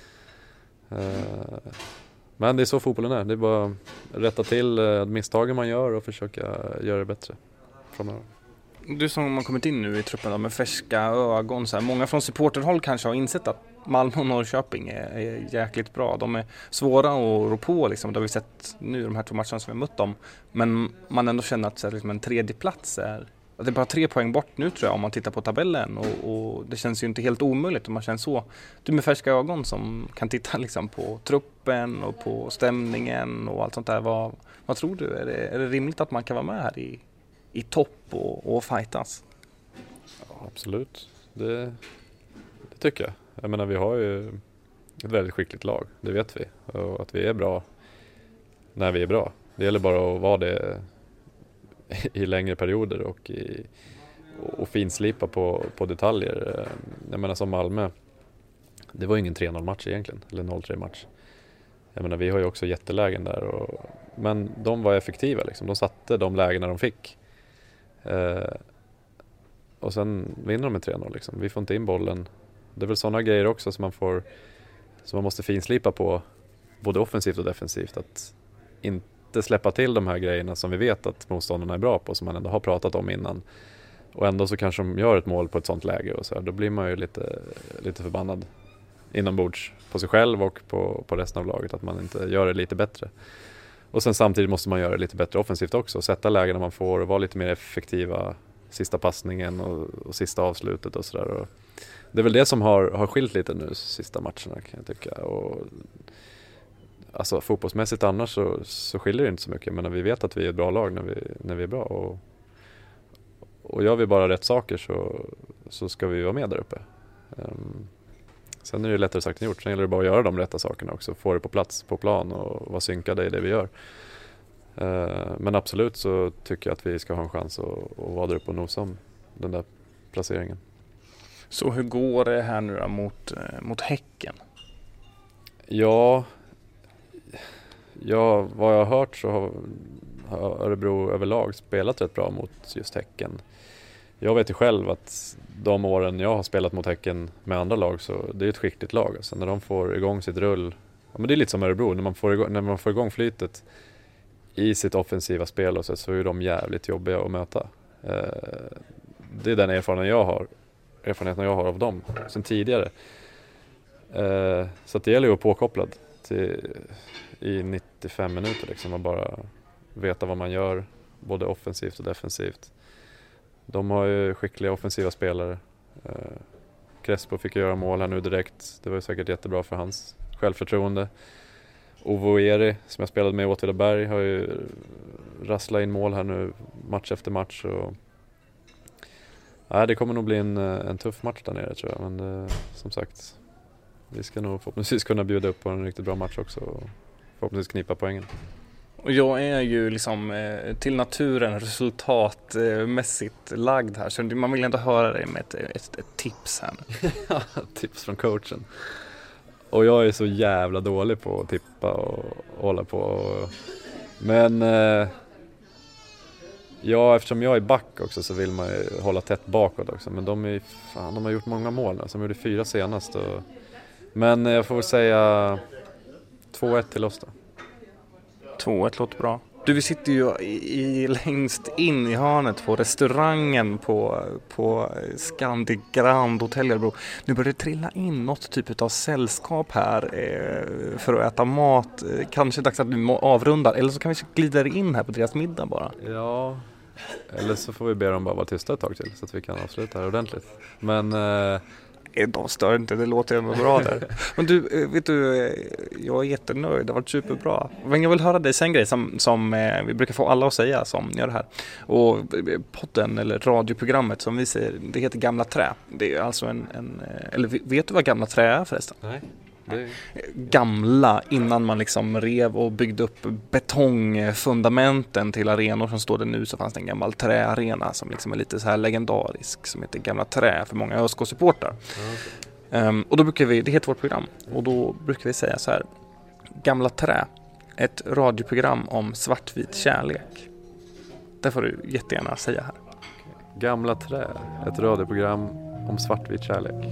Men det är så fotbollen är. Det är bara att rätta till misstagen man gör och försöka göra det bättre framöver. Du som har kommit in nu i truppen då, med färska ögon. Så här. Många från supporterhåll kanske har insett att Malmö och Norrköping är, är jäkligt bra. De är svåra att rå på. Liksom. Det har vi sett nu de här två matcherna som vi har mött dem. Men man ändå känner att så här, liksom en tredje plats är... Det är bara tre poäng bort nu tror jag om man tittar på tabellen. Och, och det känns ju inte helt omöjligt om man känner så. Du med färska ögon som kan titta liksom på truppen och på stämningen och allt sånt där. Vad, vad tror du? Är det, är det rimligt att man kan vara med här i... i topp och, och fightas? Ja, absolut. Det, det tycker jag. Jag menar, vi har ju ett väldigt skickligt lag. Det vet vi. Och att vi är bra när vi är bra. Det gäller bara att vara det i längre perioder och, i, och finslipa på, på detaljer. Jag menar som Malmö, det var ju ingen tre noll match egentligen. Eller noll tre match. Jag menar, vi har ju också jättelägen där. Och, men de var effektiva liksom. De satte de lägena de fick. Eh, och sen vinner de med tre noll liksom. Vi får inte in bollen. Det är väl sådana grejer också som man får, som man måste finslipa på både offensivt och defensivt, att inte släppa till de här grejerna som vi vet att motståndarna är bra på, som man ändå har pratat om innan, och ändå så kanske de gör ett mål på ett sånt läge och så här, då blir man ju lite, lite förbannad inombords på sig själv och på, på resten av laget att man inte gör det lite bättre. Och sen samtidigt måste man göra det lite bättre offensivt också. Sätta lägen man får och vara lite mer effektiva sista passningen och, och sista avslutet och sådär. Det är väl det som har, har skilt lite nu sista matcherna kan jag tycka. Och, alltså fotbollsmässigt annars så, så skiljer det inte så mycket. Men vi vet att vi är ett bra lag när vi, när vi är bra. Och, och gör vi bara rätt saker så, så ska vi vara med där uppe. Um, Sen är det lättare sagt än gjort. Sen gäller det bara att göra de rätta sakerna också. Få det på plats på plan och vara synkade i det vi gör. Men absolut så tycker jag att vi ska ha en chans att, att vara där uppe och nosa om den där placeringen. Så hur går det här nu då mot, mot Häcken? Ja, ja, vad jag har hört så har, har Örebro överlag spelat rätt bra mot just Häcken. Jag vet ju själv att de åren jag har spelat mot Häcken med andra lag så det är ett skickligt lag. Alltså när de får igång sitt rull, ja, men det är lite som Örebro, när man får igång, när man får igång flytet i sitt offensiva spel och så, så är de jävligt jobbiga att möta. Eh, det är den erfarenheten jag har, erfarenheten jag har av dem sen tidigare. Eh, så att det gäller ju att vara påkopplad till, i nittiofem minuter liksom, och bara veta vad man gör både offensivt och defensivt. De har ju skickliga offensiva spelare. Eh, Crespo fick göra mål här nu direkt. Det var ju säkert jättebra för hans självförtroende. Ovoeri, som jag spelade med i Åtvidaberg, har ju rasslat in mål här nu match efter match. Och... Nej, det kommer nog bli en, en tuff match där nere tror jag. Men eh, som sagt, vi ska nog förhoppningsvis kunna bjuda upp på en riktigt bra match också. Och förhoppningsvis knipa poängen. Och jag är ju liksom eh, till naturen resultatmässigt eh, lagd här. Så man vill ändå höra dig med ett, ett, ett tips här. Tips från coachen. Och jag är så jävla dålig på att tippa och, och hålla på. Och, men eh, ja, eftersom jag är back också så vill man ju hålla tätt bakåt också. Men de, är, fan, de har gjort många mål nu. Så de gjorde fyra senast. Och, men jag får väl säga två ett till oss då. två ett låter bra. Du, vi sitter ju i, i längst in i hörnet på restaurangen på, på Scandic Grand Hotel Örebro. Nu börjar det trilla in något typ av sällskap här eh, för att äta mat. Eh, kanske dags att vi avrundar. Eller så kan vi glida in här på deras middag bara. Ja, eller så får vi be dem bara vara tysta ett tag till så att vi kan avsluta här ordentligt. Men... Eh... De stör inte, det låter ju bra där. Men du, vet du, jag är jättenöjd, det har varit superbra. Men jag vill höra dig säga en grej som, som vi brukar få alla att säga som gör det här. Och podden eller radioprogrammet som vi säger, det heter Gamla Trä. Det är alltså en, en eller vet du vad Gamla Trä är förresten? Nej. Det... Gamla, innan man liksom rev och byggde upp betongfundamenten till arenor som står det nu, så fanns det en gammal träarena som liksom är lite så här legendarisk som heter Gamla Trä för många ÖSK-supportrar. Okay. Um, och då brukar vi, det heter vårt program, och då brukar vi säga så här: Gamla Trä ett radioprogram om svartvit kärlek. Det får du jättegärna säga här. Gamla trä, ett radioprogram om svartvit kärlek.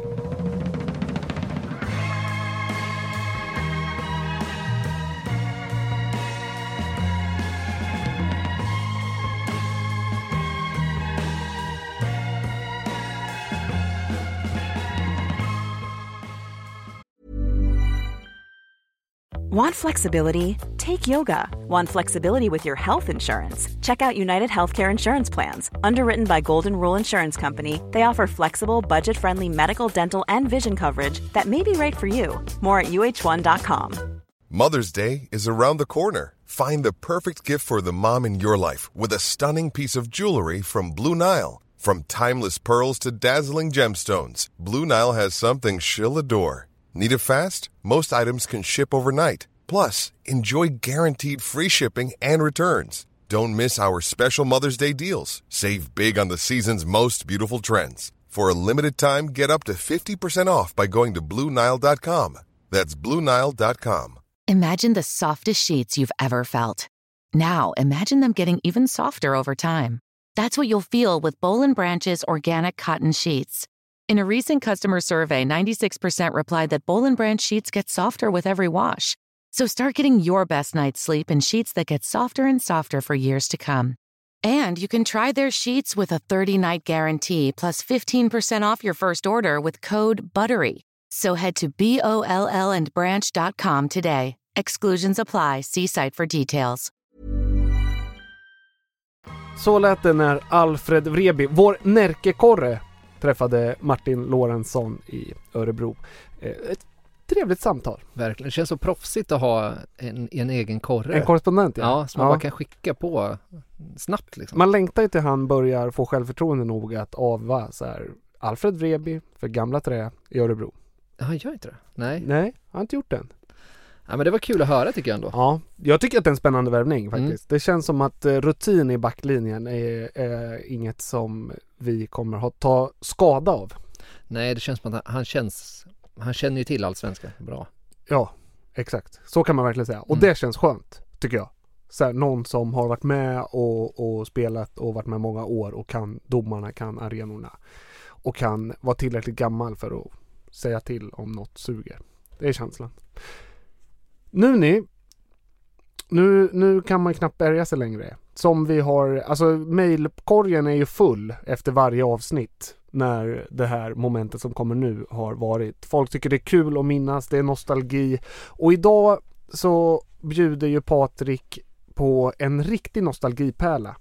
Want flexibility? Take yoga. Want flexibility with your health insurance? Check out United Healthcare Insurance Plans. Underwritten by Golden Rule Insurance Company, they offer flexible, budget-friendly medical, dental, and vision coverage that may be right for you. More at U H one dot com. Mother's Day is around the corner. Find the perfect gift for the mom in your life with a stunning piece of jewelry from Blue Nile. From timeless pearls to dazzling gemstones, Blue Nile has something she'll adore. Need it fast? Most items can ship overnight. Plus, enjoy guaranteed free shipping and returns. Don't miss our special Mother's Day deals. Save big on the season's most beautiful trends. For a limited time, get up to fifty percent off by going to Blue Nile dot com. That's Blue Nile dot com. Imagine the softest sheets you've ever felt. Now, imagine them getting even softer over time. That's what you'll feel with Boll and Branch's organic cotton sheets. In a recent customer survey, ninety-six percent replied that Boll and Branch sheets get softer with every wash. So start getting your best night's sleep in sheets that get softer and softer for years to come. And you can try their sheets with a thirty-night guarantee plus fifteen percent off your first order with code BUTTERY. So head to B O L L and branch dot com today. Exclusions apply. See site for details. Så lät det när Alfred Vreby, vår närkekorre, träffade Martin Lorentzon i Örebro. Ett trevligt samtal. Verkligen. Det känns så proffsigt att ha en, en egen korre. En korrespondent, ja. Ja, som man ja. bara kan skicka på snabbt liksom. Man längtar ju till han börjar få självförtroende nog att avva så här Alfred Vreby för Gamla Trä i Örebro. Ja, han gör inte det. Nej. Nej, han har inte gjort det än. Ja, men det var kul att höra tycker jag ändå. Ja, jag tycker att det är en spännande värvning faktiskt. Mm. Det känns som att rutin i backlinjen är, är inget som vi kommer ha ta skada av. Nej, det känns som att han känns han känner ju till allsvenska bra. Ja, exakt. Så kan man verkligen säga. Och mm. det känns skönt, tycker jag. Så här, någon som har varit med och, och spelat och varit med många år och kan domarna, kan arenorna och kan vara tillräckligt gammal för att säga till om något suger. Det är känslan. Nu ni, nu, nu kan man knappt bärga sig längre. Som vi har, alltså mailkorgen är ju full efter varje avsnitt när det här momentet som kommer nu har varit. Folk tycker det är kul att minnas, det är nostalgi. Och idag så bjuder ju Patrik på en riktig nostalgipärla.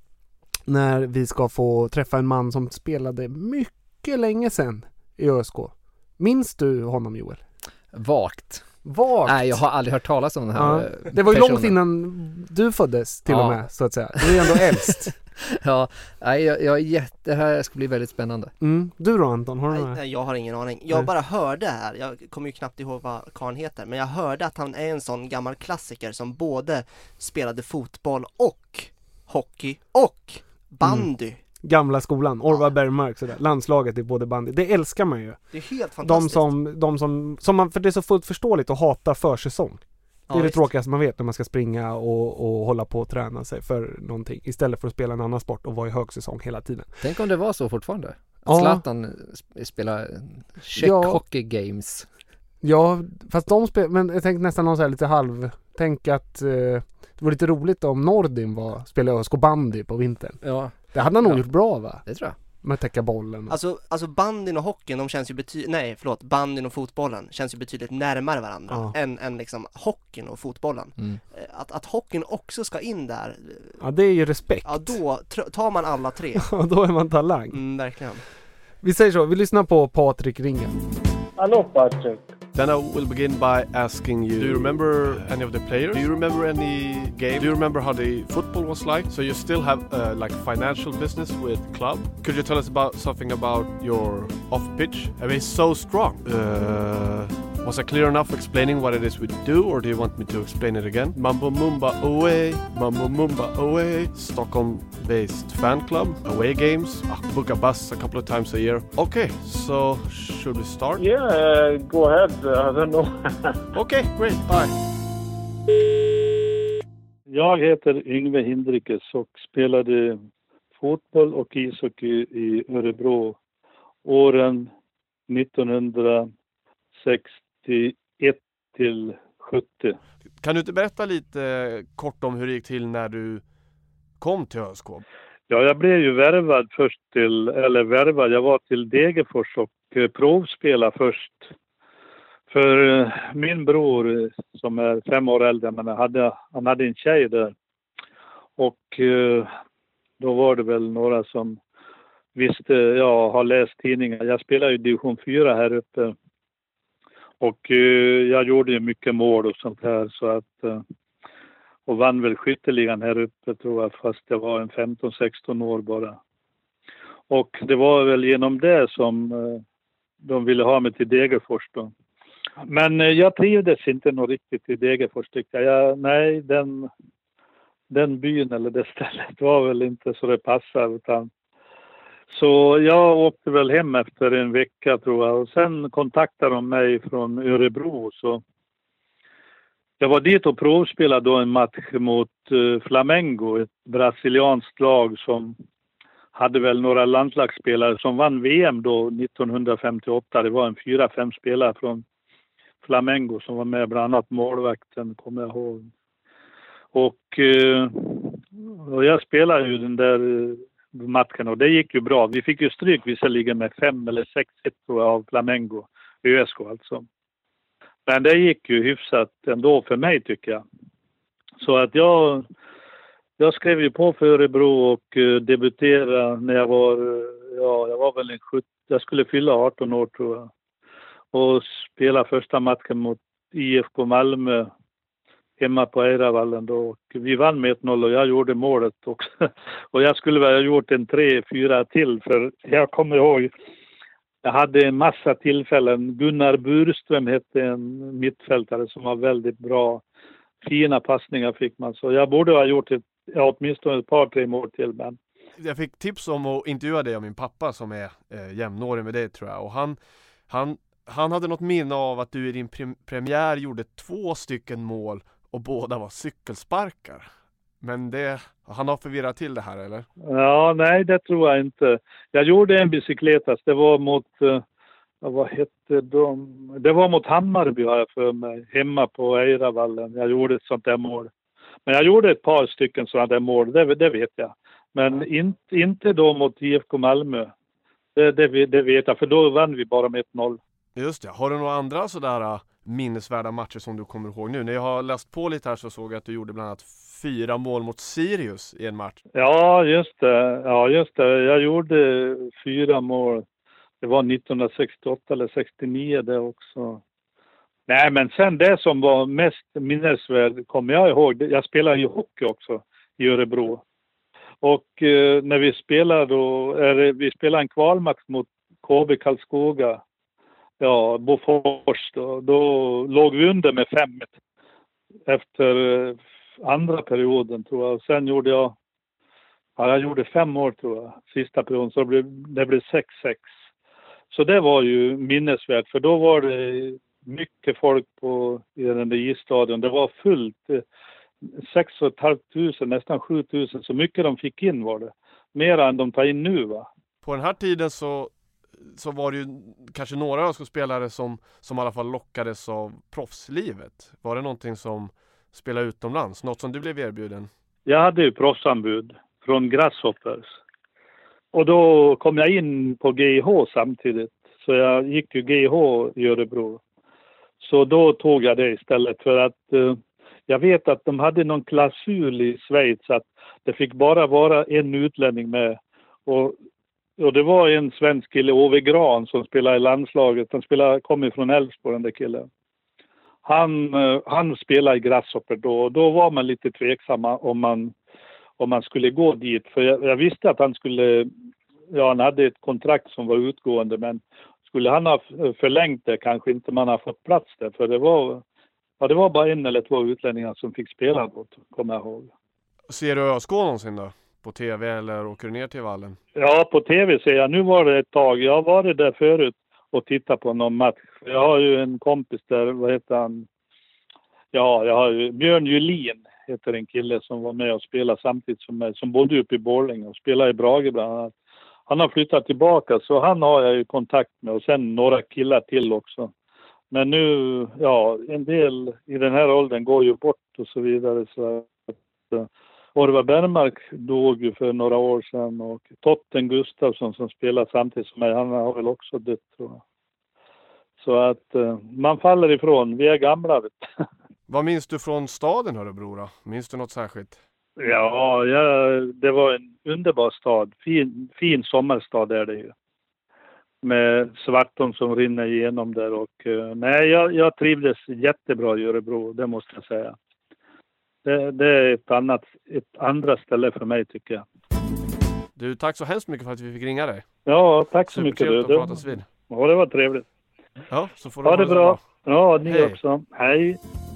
När vi ska få träffa en man som spelade mycket länge sedan i ÖSK. Minns du honom, Joel? Vagt. Vagt. Nej, jag har aldrig hört talas om den här ja. Det var ju personen. långt innan du föddes till ja. och med, så att säga. Du är ändå äldst. Ja, nej, jag, jag är jätte, det här ska bli väldigt spännande. Mm. Du då, Anton? Har du nej, nej, jag har ingen aning. Jag nej. bara hörde här, jag kommer ju knappt ihåg vad karln heter, men jag hörde att han är en sån gammal klassiker som både spelade fotboll och hockey och bandy. Mm. Gamla skolan, Orvar ja. Bergmark, sådär. Landslaget i både bandy. Det älskar man ju. Det är helt fantastiskt. De som, de som, som man, för det är så fullt förståeligt att hata försäsong. Det är ja, det visst. Tråkigaste man vet när man ska springa och, och hålla på och träna sig för någonting. Istället för att spela en annan sport och vara i högsäsong hela tiden. Tänk om det var så fortfarande. Att ja. Zlatan spelar check ja. hockey games. Ja, fast de spelar, men jag tänkte nästan någon så här lite halv. Tänk att eh, det var lite roligt om Nordin var spelade ÖSK bandy på vintern. Ja. Det hade han nog ja. gjort bra, va? Det tror jag. Med att täcka bollen. Alltså, alltså bandyn och hockeyn, de känns ju betydligt, nej förlåt, bandyn och fotbollen känns ju betydligt närmare varandra ja. än, än liksom hockeyn och fotbollen. Mm. Att, att hockeyn också ska in där. Ja, det är ju respekt. Ja, då tr- tar man alla tre. Ja, då är man talang. Mm, verkligen. Vi säger så, vi lyssnar på Patrik Ringen. Hallå Patrik. Then I will begin by asking you, do you remember any of the players? Do you remember any game? Do you remember how the football was like? So you still have uh, like financial business with club? Could you tell us about something about your off pitch? I mean, it's so strong. Uh, was I clear enough explaining what it is we do, or do you want me to explain it again? Mambo Mumba away, Mambo Mumba away. Stockholm-based fan club, away games. I book a bus a couple of times a year. Okay, so should we start? Yeah, uh, go ahead. I don't know. Okay, great. Bye. Jag heter Yngve Hindrikes och spelade fotboll och ishockey i Örebro åren nittonhundrasextioett till sjuttio. Kan du inte berätta lite kort om hur det gick till när du kom till ÖSK? Ja, jag blev ju värvad först till, eller värvad, jag var till Degerfors och eh, provspela först. För eh, min bror som är fem år äldre, men han hade, han hade en tjej där. Och eh, då var det väl några som visste, jag har läst tidningar. Jag spelar ju division fyra här uppe. Och eh, jag gjorde ju mycket mål och sånt här så att... Eh, och vann väl skytteligan här uppe tror jag, fast jag var en femton sexton år bara. Och det var väl genom det som eh, de ville ha mig till Degerfors då. Men eh, jag trivdes inte nog riktigt i Degerfors tyckte jag. jag. Nej, den, den byn eller det stället var väl inte så det passade. Utan... Så jag åkte väl hem efter en vecka tror jag. Och sen kontaktade de mig från Örebro så... Jag var dit och provspelade då en match mot uh, Flamengo, ett brasilianskt lag som hade väl några landslagsspelare som vann V M då nittonhundrafemtioåtta. Det var en fyra, fem spelare från Flamengo som var med, bland annat målvakten kommer jag ihåg. Och, uh, och jag spelade ju den där uh, matchen och det gick ju bra. Vi fick ju stryk visserligen med fem eller sex ett tror jag av Flamengo, ÖSK alltså. Men det gick ju hyfsat ändå för mig tycker jag. Så att jag, jag skrev ju på för Örebro och uh, debuterade när jag var, uh, ja jag var väl en sjutton, jag skulle fylla arton år tror jag. Och spela första matchen mot I F K Malmö hemma på Eiravallen då. Och vi vann med ett noll och jag gjorde målet också. Och jag skulle väl ha gjort en tre fyra till för jag kommer ihåg. Jag hade en massa tillfällen. Gunnar Burström hette en mittfältare som var väldigt bra. Fina passningar fick man. Så jag borde ha gjort ett, ja, åtminstone ett par, tre mål till. Men... Jag fick tips om att intervjua dig av min pappa som är eh, jämnårig med dig tror jag. Och han, han, han hade något minne av att du i din pre- premiär gjorde två stycken mål och båda var cykelsparkar. Men det, han har förvirrat till det här, eller? Ja, nej, det tror jag inte. Jag gjorde en bicykletas. Det var mot, uh, vad hette de? Det var mot Hammarby har jag för mig. Hemma på Eiravallen. Jag gjorde ett sånt där mål. Men jag gjorde ett par stycken sådana där mål. Det, det vet jag. Men in, inte då mot I F K Malmö. Det, det, det vet jag. För då vann vi bara med ett noll. Just det. Har du några andra sådär minnesvärda matcher som du kommer ihåg nu? När jag har läst på lite här så såg jag att du gjorde bland annat fyra mål mot Sirius i en match. Ja, just det. Ja, just det. Jag gjorde fyra mål. Det var nittonhundrasextioåtta eller sextionio det också. Nej, men sen det som var mest minnesvärd kommer jag ihåg. Jag spelade ju hockey också i Örebro. Och eh, när vi spelade då, är, vi spelade en kvalmatch mot K B Karlskoga. Ja, Bofors då. Då låg vi under med fem efter eh, andra perioden tror jag. Sen gjorde jag, ja jag gjorde fem år tror jag. Sista perioden så blev det blev sex sex. Så det var ju minnesvärt för då var det mycket folk på i den där isstadion. Det var fullt. sex och ett halvt tusen, nästan sju tusen. Så mycket de fick in var det. Mer än de tar in nu va. På den här tiden så, så var det ju kanske några öskospelare som, som i alla fall lockades av proffslivet. Var det någonting som spelade utomlands? Något som du blev erbjuden? Jag hade ju proffsanbud från Grasshoppers. Och då kom jag in på G I H samtidigt. Så jag gick ju G I H i Örebro. Så då tog jag det istället för att eh, jag vet att de hade någon klausul i Schweiz att det fick bara vara en utlänning med. Och, och det var en svensk kille, Ove Gran, som spelade i landslaget. Han spelade, kom ifrån Älvsborg, den där killen. Han, eh, han spelade i Grasshopper då. Och då var man lite tveksamma om man, om man skulle gå dit. För jag, jag visste att han skulle, ja han hade ett kontrakt som var utgående. Men skulle han ha förlängt det kanske inte man har fått plats där. För det var, ja, det var bara en eller två utlänningar som fick spela då, kommer jag ihåg. Ser du ÖSK någonsin då? På tv eller åker du ner till vallen? Ja, på tv ser jag. Nu var det ett tag. Jag har varit där förut och tittat på någon match. Jag har ju en kompis där, vad heter han? Ja, jag har ju Björn Julin heter en kille som var med och spelade samtidigt som mig, som bodde uppe i Borlänge och spelade i Brage bland annat. Han har flyttat tillbaka, så han har jag ju kontakt med, och sen några killar till också. Men nu, ja, en del i den här åldern går ju bort och så vidare, så att uh, Orvar Bergmark dog ju för några år sedan, och Totten Gustafsson som spelar samtidigt som mig, han har väl också dött, tror jag. Så att uh, man faller ifrån, vi är gamla, vet du. Vad minns du från staden, Örebro då? Minns du något särskilt? Ja, ja, det var en underbar stad. Fin, fin sommarstad är det ju. Med Svartån som rinner igenom där. Och, uh, nej, jag, jag trivdes jättebra i Örebro, det måste jag säga. Det, det är ett, annat, ett andra ställe för mig, tycker jag. Du, tack så hemskt mycket för att vi fick ringa dig. Ja, tack så mycket. Supertrevligt Du. att pratas vid. Ja, det var trevligt. Ja, så får du ha det bra. bra. Ja, ni Hej. också. Hej.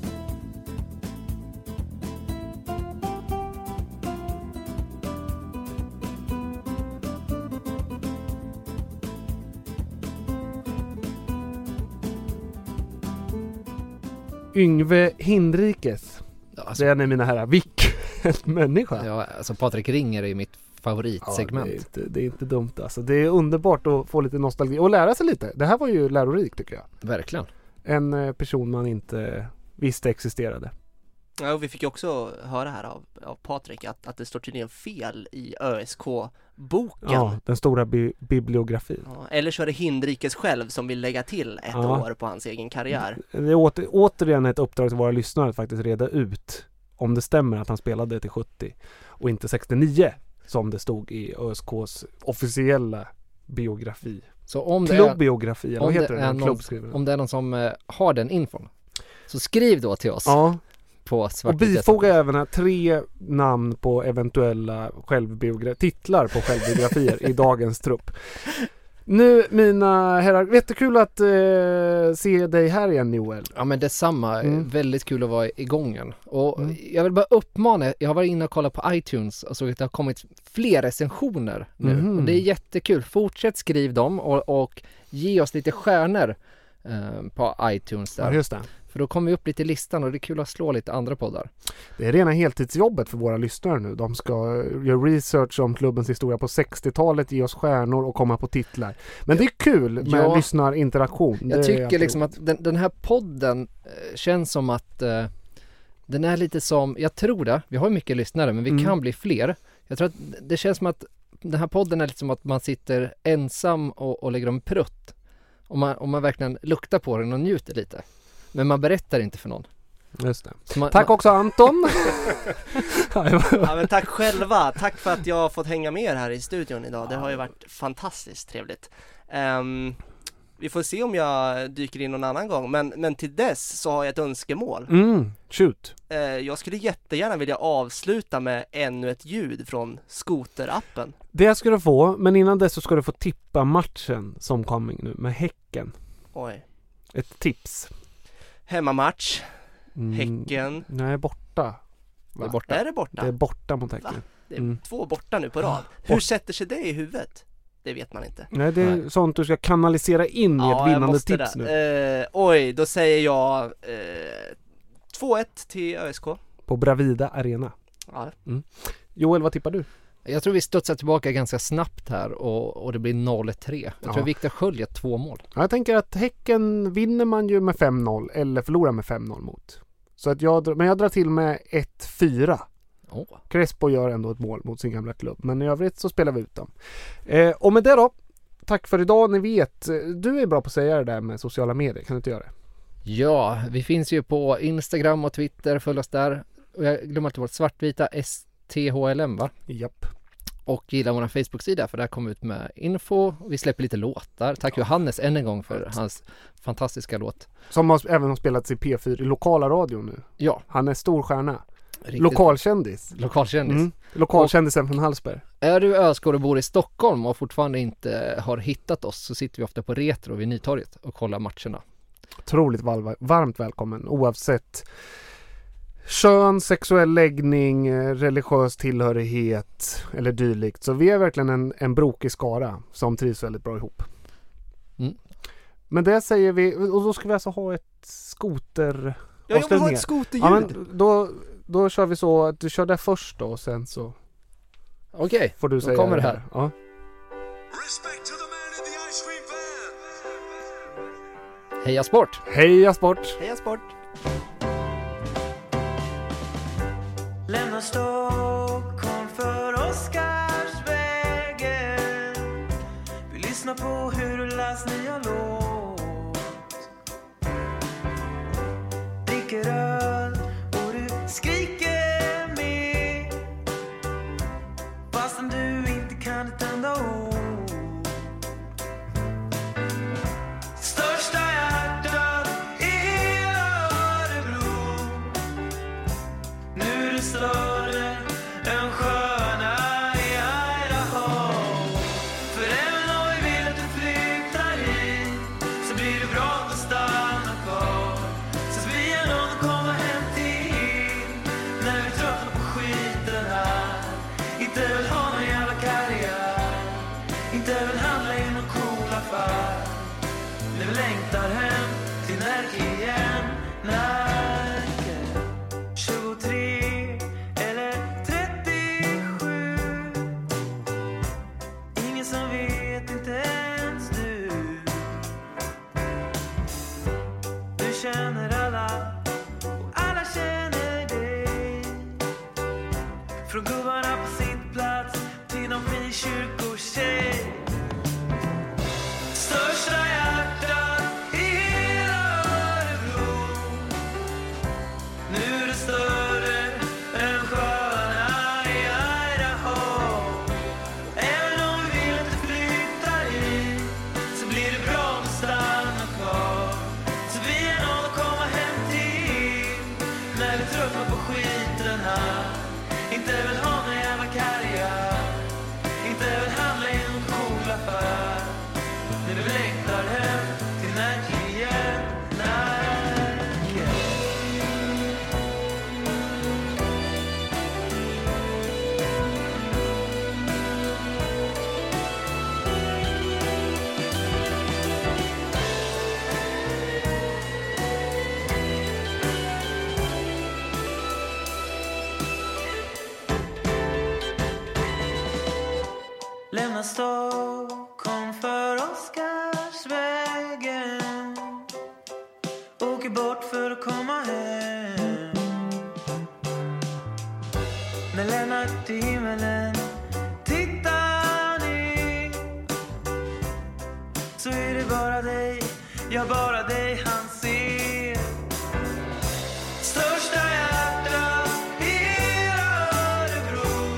Yngve Hindrikes. Alltså, det är ni, mina herrar. Vilken människa. Ja, alltså Patrik Ringer är ju mitt favoritsegment. Ja, det, är inte, det är inte dumt alltså. Det är underbart att få lite nostalgi och lära sig lite. Det här var ju lärorikt, tycker jag. Verkligen. En eh, person man inte visste existerade. Ja, och vi fick ju också höra här av, av Patrik att, att det står tydligen fel i ÖSK-boken. Ja, den stora bi- bibliografin. Ja, eller så är det Hindrikes själv som vill lägga till ett Ja. år på hans egen karriär. Det är åter, återigen ett uppdrag till våra lyssnare att faktiskt reda ut om det stämmer att han spelade till sjuttio och inte sextionio som det stod i ÖSKs officiella biografi. Så om det Klubbbiografi, eller om vad heter det det? är någon, om det är någon som eh, har den infon, så skriv då till oss. Ja. På och bifoga även här tre namn på eventuella självbiogra- titlar på självbiografier i dagens trupp. Nu, mina herrar, jättekul att eh, se dig här igen, Joel. Ja, men detsamma. Mm. Väldigt kul att vara igång igen. Och Mm. jag vill bara uppmana, jag har varit inne och kollat på iTunes och såg att det har kommit fler recensioner nu. Mhm. Och det är jättekul. Fortsätt skriv dem och, och ge oss lite stjärnor eh, på iTunes där. Ja, just det. För då kommer vi upp lite i listan och det är kul att slå lite andra poddar. Det är rena heltidsjobbet för våra lyssnare nu. De ska göra research om klubbens historia på sextiotalet, ge oss stjärnor och komma på titlar. Men det är kul med Ja. lyssnarinteraktion. Det Jag är tycker alltid liksom roligt. att den, den här podden eh, känns som att eh, den är lite som, jag tror det, vi har mycket lyssnare men vi Mm. kan bli fler. Jag tror att det känns som att den här podden är lite som att man sitter ensam och, och lägger en prutt. Och man, och man verkligen luktar på den och njuter lite. Men man berättar inte för någon. Just det. Så man, Tack man, också Anton. Ja, men tack själva, tack för att jag har fått hänga med er här i studion idag. Det har ju varit fantastiskt trevligt. um, Vi får se om jag dyker in någon annan gång. Men, men till dess så har jag ett önskemål. Mm, shoot. uh, Jag skulle jättegärna vilja avsluta med ännu ett ljud från Scooter-appen. Det ska du få, men innan dess så ska du få tippa matchen som coming nu med Häcken. Oj. Ett tips. Hemmamatch. Mm, Häcken. Nej, borta. det är borta. Är det borta? Det är borta mot Va? Häcken. Det är Mm. två borta nu på rad. Hur Bort- sätter sig det i huvudet? Det vet man inte. Nej, det är sånt du ska kanalisera in i ett jag vinnande måste tips det. nu. Eh, oj, då säger jag eh, två ett till ÖSK. På Bravida Arena. Ja. Mm. Joel, vad tippar du? Jag tror vi studsar tillbaka ganska snabbt här och, och det blir noll tre. Jag Ja. tror Viktor Sköld gör två mål. Ja, jag tänker att Häcken vinner man ju med fem noll eller förlorar med fem noll mot. Så att jag, drar- men jag drar till med ett fyra. Oh. Crespo gör ändå ett mål mot sin gamla klubb. Men i övrigt så spelar vi ut dem. Eh, och med det då, tack för idag. Ni vet, du är bra på att säga det där med sociala medier. Kan du inte göra det? Ja, vi finns ju på Instagram och Twitter, följ oss där. Och jag glömmer alltid vårt svartvita S T H L M, va? Japp. Och gilla vår Facebook-sida, för där kommer vi ut med info. Vi släpper lite låtar. Tack Johannes än en gång för hans fantastiska låt. Som har, även har spelats i P fyra, i lokala radio nu. Ja. Han är stor stjärna. Riktigt. Lokalkändis. Lokalkändis. Mm. Lokalkändisen från Hallsberg. Är du öskår och bor i Stockholm och fortfarande inte har hittat oss, så sitter vi ofta på Retro vid Nytorget och kollar matcherna. Otroligt val- varmt välkommen oavsett kön, sexuell läggning, eh, religiös tillhörighet eller dylikt. Så vi är verkligen en, en brokig skara som trivs väldigt bra ihop. Mm. Men det säger vi, och då ska vi alltså ha ett skoter jag vill ha ett Ja, skoterljud. men då, då kör vi så att du kör där först då och sen så Okej, får du då säga kommer det här. Ja. Heja sport! Heja sport! Heja sport! Lämna Stockholm för Oscarsvägen. Vi lyssnar på hur du läs nya låt. Dricker öl och du skriker med. Fastän du inte kan ett enda ord. Största hjärtat i hela Örebro. Nu är det större än sköna i Idaho. För även om vi vill att du flyttar hit, så blir det bra att stanna kvar. Så vi är någon att komma hem till, när vi tröttnar på skiten här. Inte vill ha någon jävla karriär, inte vill handla i någon cool affär. Nu längtar hem till Närke igen, Närke. tjugotre eller trettiosju. Ingen som vet, inte ens du. Du känner alla och alla känner dig. Från gubbarna på sitt plats till någon frikyrkotjej. Största hjärtat i hela Örebro. Nu är det större än sköna i Idaho. Även om vi vill att du flyttar hit, så blir det bra om du stannar kvar. Så vi är någon att komma hem till, när vi tröttnar på skiten här. Inte vill ha någon jävla karriär, inte vill handla i någon cool affär. Nu vi längtar hem till Närke igen, Närke. Lämna Stockholm för Oscarsvägen. Åker bort för att komma hem. När Lennart till himmelen tittar ner, så är det bara dig, ja bara dig han ser. Största hjärtat i hela Örebro.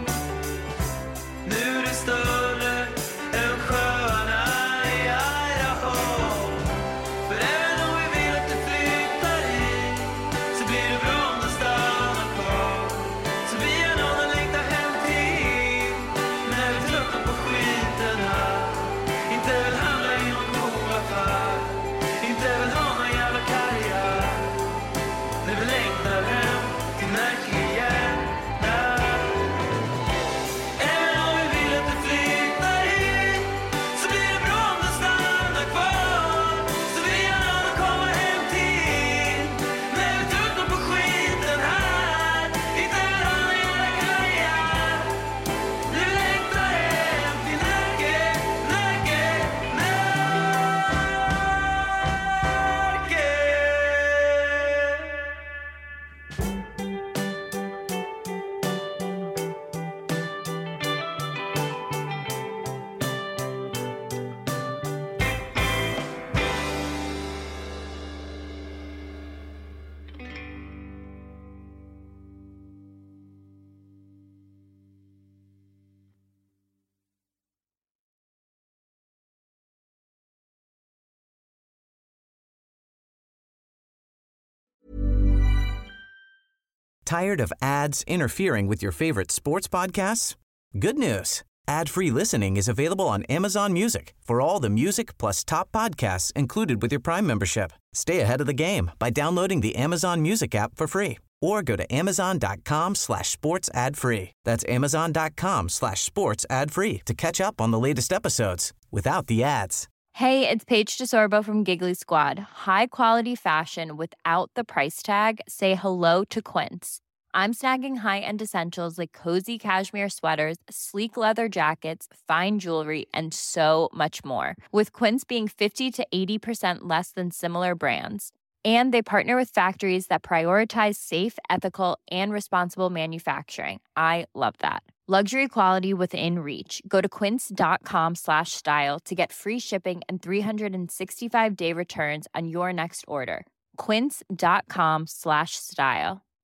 Nu är det större än sköna i Idaho. För även om vi vill att du flyttar hit, så blir det bra om du stannar kvar. Så vi är någon att längta hem till, när vi tröttnar på skiten här. Inte vill handla i någon cool affär, inte vill ha någon jävla karriär. Nu vi längtar hem till Närke igen, Närke. Även om vi vill att du flyttar hit, så blir det bra om du stannar kvar. Så vi är någon att komma hem till, när vi tröttnar på skiten här. Inte vill ha någon jävla karriär. Nu längtar hem till Närke, Närke, Närke. Tired of ads interfering with your favorite sports podcasts? Good news. Ad-free listening is available on Amazon Music for all the music plus top podcasts included with your Prime membership. Stay ahead of the game by downloading the Amazon Music app for free or go to amazon.com slash sports ad free. That's amazon.com slash sports ad free to catch up on the latest episodes without the ads. Hey, it's Paige DeSorbo from Giggly Squad. High quality fashion without the price tag. Say hello to Quince. I'm snagging high-end essentials like cozy cashmere sweaters, sleek leather jackets, fine jewelry, and so much more. With Quince being fifty to eighty percent less than similar brands. And they partner with factories that prioritize safe, ethical, and responsible manufacturing. I love that. Luxury quality within reach. Go to quince.com slash style to get free shipping and three sixty-five day returns on your next order. Quince.com slash style.